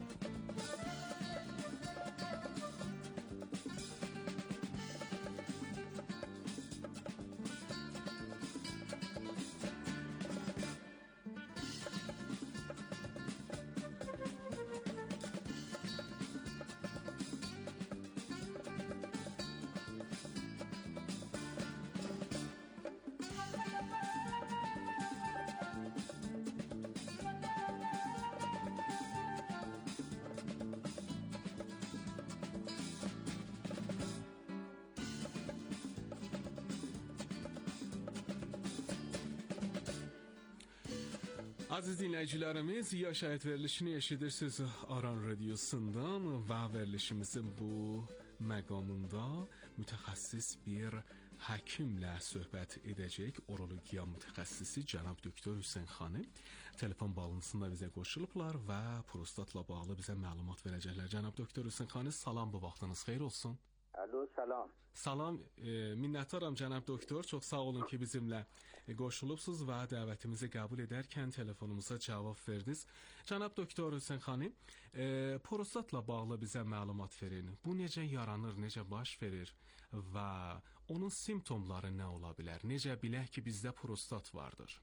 Aziz dinləyicilərimiz, yaş həyat verilişini eşidirsiniz Aran Radiosundan və verilişimizin bu məqamında mütəxəssis bir həkimlə söhbət edəcək. Urologiya mütəxəssisi cənab doktor Hüseyn xanım telefon bağlantısında bizə qoşulublar və prostatla bağlı bizə məlumat verəcəklər. Cənab doktor Hüseyn xanım, salam, bu vaxtınız xeyir olsun. Alo, salam. Salam, minnətdaram cənab doktor. Çox sağ olun ki, bizimlə qoşulubsuz və dəvətimizi qəbul edərkən telefonumuza cavab verdiniz. Cənab doktor Hüseyn xanım, prostatla bağlı bizə məlumat verin. Bu necə yaranır, necə baş verir və onun simptomları nə ola bilər? Necə bilək ki, bizdə prostat vardır?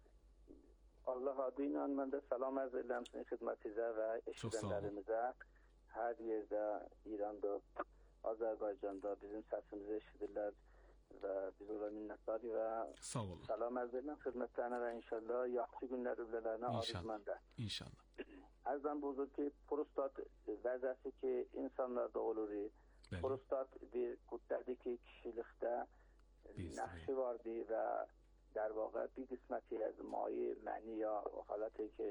Allah adı ilə mən də salam ərz edirəm sizin xidmətinizə və eşidənlərimizə. Hər yerdə, İranda, Azərbaycanda bizim səsimizi eşidirlər və biz ona minnətdarıq və salam ərz edirəm xidmətlərinə və inşallah yaxşı günlər ürəklərinə arz məndə. İnşallah. Ərzən buzur ki, prostat vəzəsi ki, insanlarda olur. Prostat bir qüddədir ki, kişilikdə nəqşi vardır və در واقع bir qisməti از مایع منی یا حالتی که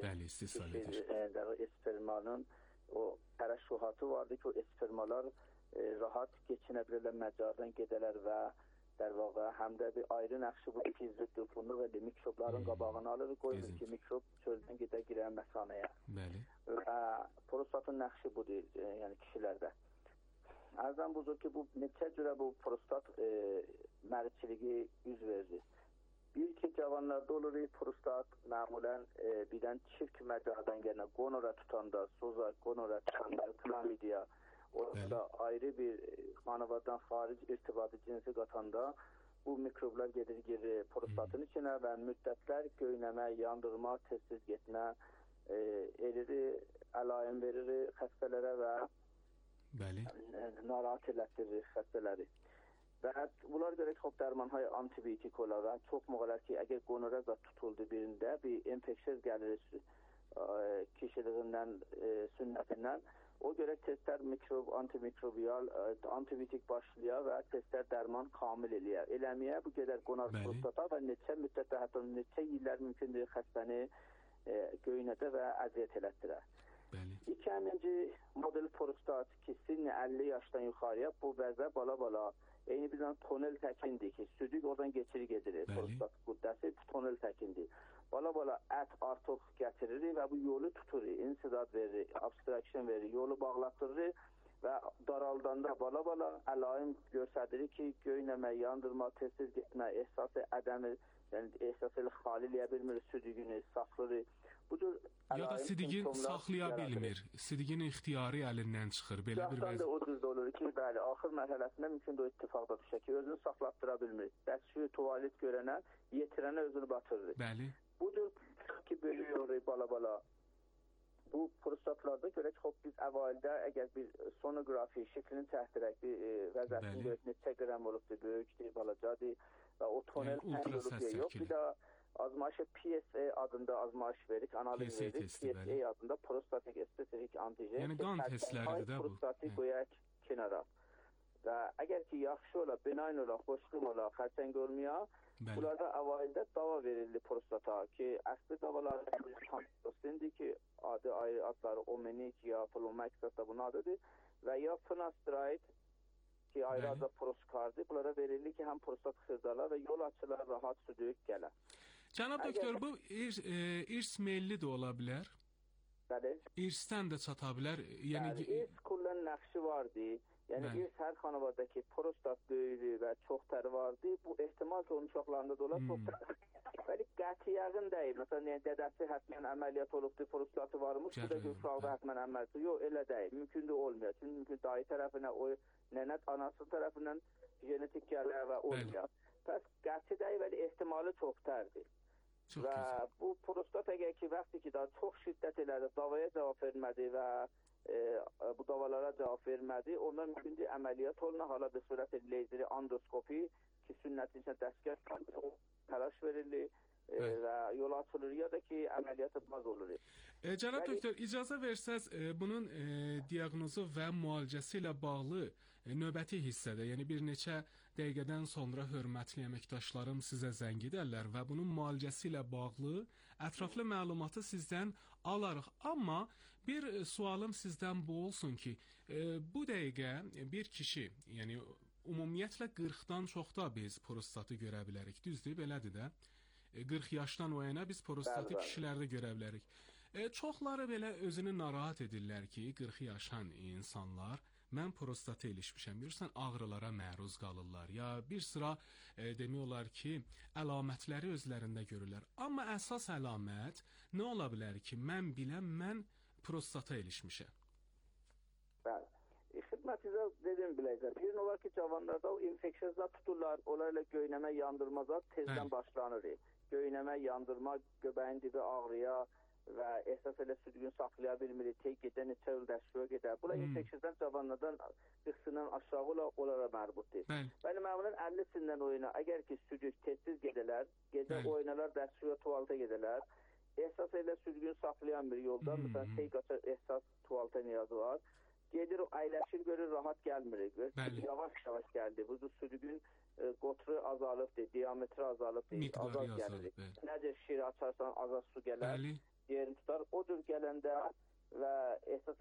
در اسپرمانın o tərəşşühatı vardır ki, o اسپرماlar rahat keçinə bilirlər, məcradan gedələr və در واقع həm də bir ayrı nəqşi budur ki, ziddifunluq və mikrobların qabağını alır, qoyur ki, mikrob çöldən gedə girər məsanəyə. Və prostatın nəqşi budur, yəni kişilərdə. Ərzən buzur ki, bu neçə cürə bu prostat mərçiliği yüz verir. Bir ki, cavanlarda olur prostat məmulən birdən çift məcradan gələn qonora tutanda, soza qonora tutanda, klamidiya, orada ayrı bir xanavadan xaric irtibatı cinsi qatanda bu mikroblar gedir prostatın içinə və müddətlər göynəmə, yandırma, tez-tez getmə eliri, əlaim verir xəstələrə və Bəli. narahat elətdirir xəstələri. Və bunlar görə ki, dərmanhay antibiotik olar və çox müğələr ki, əgər qonoreza tutuldu birində, bir infeksiya gəlir kişiliğindən, sünnətindən, o görə testlər antimikrobiyal, antibiotik başlayır və testlər dərman kamil eləyər. Eləməyə bu qədər qonar prostata və neçə müddətdə, hətta neçə illər mümkündür xəstəni göynədə və əziyyət elətdirər. İkinci model prostat ki, sinni 50 yaşdan yuxarıya bu vəzə bala-bala eyni bir tonel təkindir ki, südük oradan geçirik edilir. Prostat qüddəsi tonel təkindir. Bala-bala ət artıq gətirir və bu yolu tutur, insidad verir, obstruction verir, yolu bağlatdırır və daraldanda bala-bala əlaim göstərir ki, göynəmə, yandırma, tez-tez getmə, ehsası ədəmi, yəni ehsası ilə xali eləyə bilmir, südüyünü saxlayır. Ya da sidigin saxlaya bilmir, sidigin ixtiyarı əlindən çıxır. Belə bir vəziyyət. O cüzdə olur ki, bəli, axır mərhələsində mümkün də o ittifaqda düşər ki, özünü saxlatdıra bilmir. Dəstçi tuvalet görənə, yetirənə özünü batırır. Bəli. Budur ki, bölüyor bala-bala. Bu prostatlarda görək, biz əvvəldə əgər bir sonografi şəklini çəkdirək, bir vəzətini görək, neçə qram olubdur, böyükdür, balacadır və o tonel hənd olubdur, yox. Bir də azmayışa PSA adında azmayış veririk, analiz veririk. PSA adında prostatik spesifik antijen. Yəni qan testləridir də bu. Prostatik qoyaq kənara. Və əgər ki, yaxşı ola, benayn ola, xoşluq ola, xərçəng olmaya, bunlarda əvvəldə dava verildi prostata ki, əsli davalarda tamsindir ki, adı ayrı adları Omenik ya Plomax da bunun adıdır və ya Finasteride ki, ayrı adda proskardır. Bunlara verildi ki, həm prostat xırdalar və yol açılar, rahat südük gələr. Cənab doktor, bu irs meyilli də ola bilər? Bəli. İrsdən də çata bilər? Yəni, irs kullan nəqşi vardır. Yəni, irs hər xanavadakı prostat böyüklüyü və çox təri vardır. Bu ehtimal ki, onun uşaqlarında da olar, çox təri. Bəli, qəti yəqin deyil. Məsələn, dədəsi hətmən əməliyyat olubdur, prostatı varmış, bu da uşaqda hətmən əməliyyat. Yox, elə deyil. Mümkün də olmuyor. Çünki mümkün dayı tərəfinə, o nənət anası tərəfindən genetik gəlir və olmuyor. Bəs qəti deyil, bəli, ehtimalı çox tərdir. Və bu prostat əgər ki, vaxtı ki, daha çox şiddət elədi, davaya cavab vermədi və bu davalara cavab vermədi, ondan mümkündür əməliyyat oluna, hala bir sürət lezeri endoskopi ki, sünnətin içində dəstgah təlaş verilir və yol açılır ya da ki, əməliyyat etmez olur. Cənab doktor, icazə versəz, bunun diaqnozu və müalicəsi ilə bağlı növbəti hissədə, yəni bir neçə dəqiqədən sonra hörmətli əməkdaşlarım sizə zəng edərlər və bunun müalicəsi ilə bağlı ətraflı məlumatı sizdən alarıq. Amma bir sualım sizdən bu olsun ki, bu dəqiqə bir kişi, yəni ümumiyyətlə 40-dan çoxda biz prostatı görə bilərik. Düzdür, belədir də. 40 yaşdan o yana biz prostatı kişilərdə görə bilərik. Çoxları belə özünü narahat edirlər ki, 40 yaşan insanlar, mən prostatı ilişmişəm, görürsən, ağrılara məruz qalırlar. Ya bir sıra demək olar ki, əlamətləri özlərində görürlər. Amma əsas əlamət nə ola bilər ki, mən biləm, mən prostata ilişmişəm? Bəli. Xidmətinizə dedim biləcək. Bir olar ki, cavanlarda o infeksiyazlar tuturlar, onlarla göynəmə, yandırmazlar tezdən başlanır. Göynəmə, yandırma, göbəyin dibi ağrıya və ehsas elə südgün saxlaya bilmir, tek gedən neçə il dəşvə gedər. Bula infeksiyadan cavanlardan qısından aşağı onlara mərbutdur. Bəli, məmulən 50-sindən oyuna, əgər ki südük tez-tez gedələr, gecə oynalar, dəşvə tuvalata gedələr, ehsas elə südgün saxlayan bir yolda, məsələn, tek açar ehsas tuvalata niyazı var, gedir o əyləşir, görür, rahat gəlmir, yavaş-yavaş gəldi. Bu südgün qotru azalıbdır, diametri azalıbdır, azaz gəlir. Necə şişiri açarsan, azaz su gələr, yerini tutar. O cür gələndə və ehsas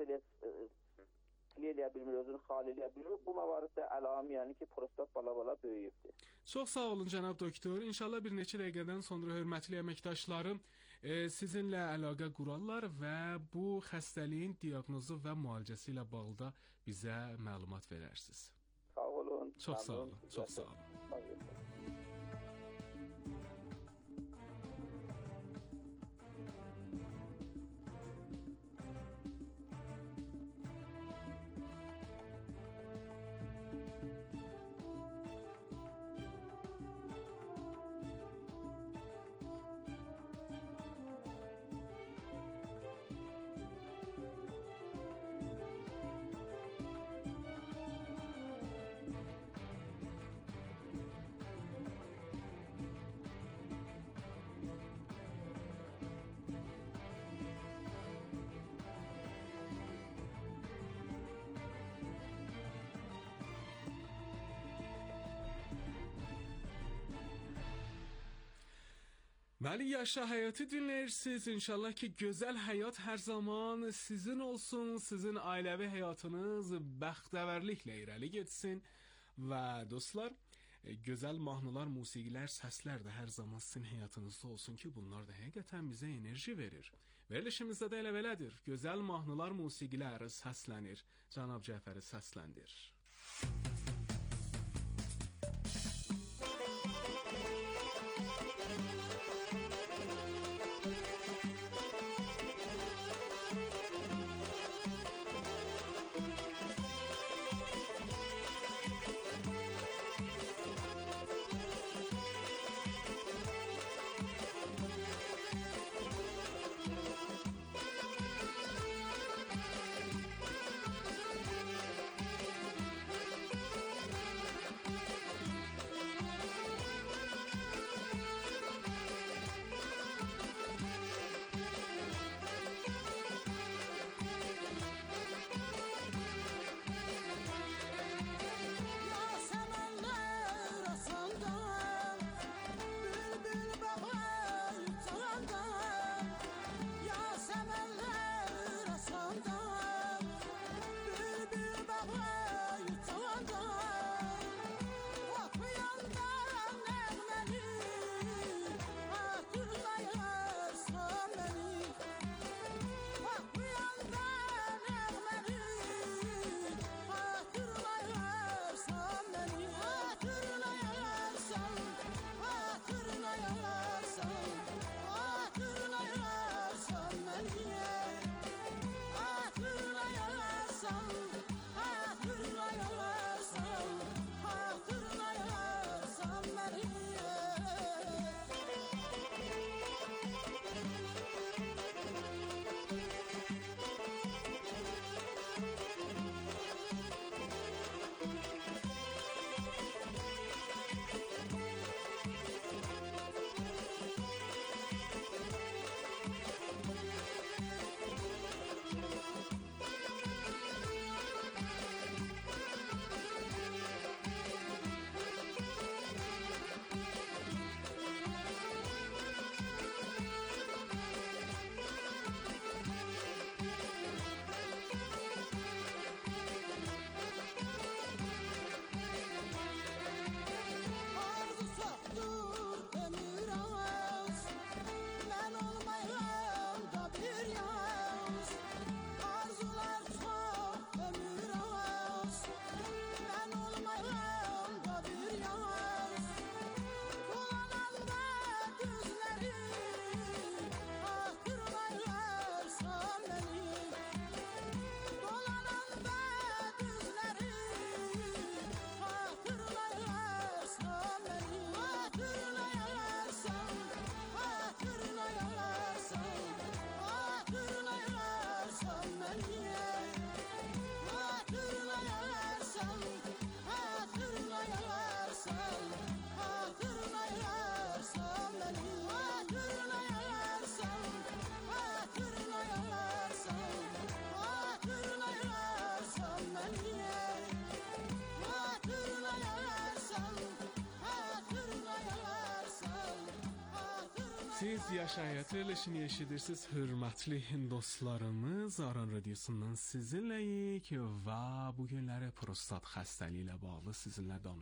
eləyə bilmir, özünü xali eləyə bilmir. Bu məvariddə əlamı, yəni ki, prostat bala-bala böyüyübdür. Çox sağ olun, cənab doktor. İnşallah bir neçə dəqiqədən sonra hörmətli əməkdaşlarım sizinlə əlaqə qurarlar və bu xəstəliyin diaqnozu və müalicəsi ilə bağlı da bizə məlumat verərsiniz. Sağ olun. Çox sağ olun. Çox sağ olun. Bəli, Yaşa Həyatı dinləyirsiniz. İnşallah ki, gözəl həyat hər zaman sizin olsun, sizin ailəvi həyatınız bəxtəvərliklə irəli getsin. Və dostlar, gözəl mahnılar, musiqilər, səslər də hər zaman sizin həyatınızda olsun ki, bunlar da həqiqətən bizə enerji verir. Verilişimizdə də elə belədir. Gözəl mahnılar, musiqilər səslənir. Cənab Cəfəri səsləndir. Siz Yaşa Həyatı verilişini eşidirsiniz, hörmətli dostlarımız. Aran Radiosundan sizinləyik və bu günləri prostat xəstəliyi ilə bağlı sizinlə danışırıq.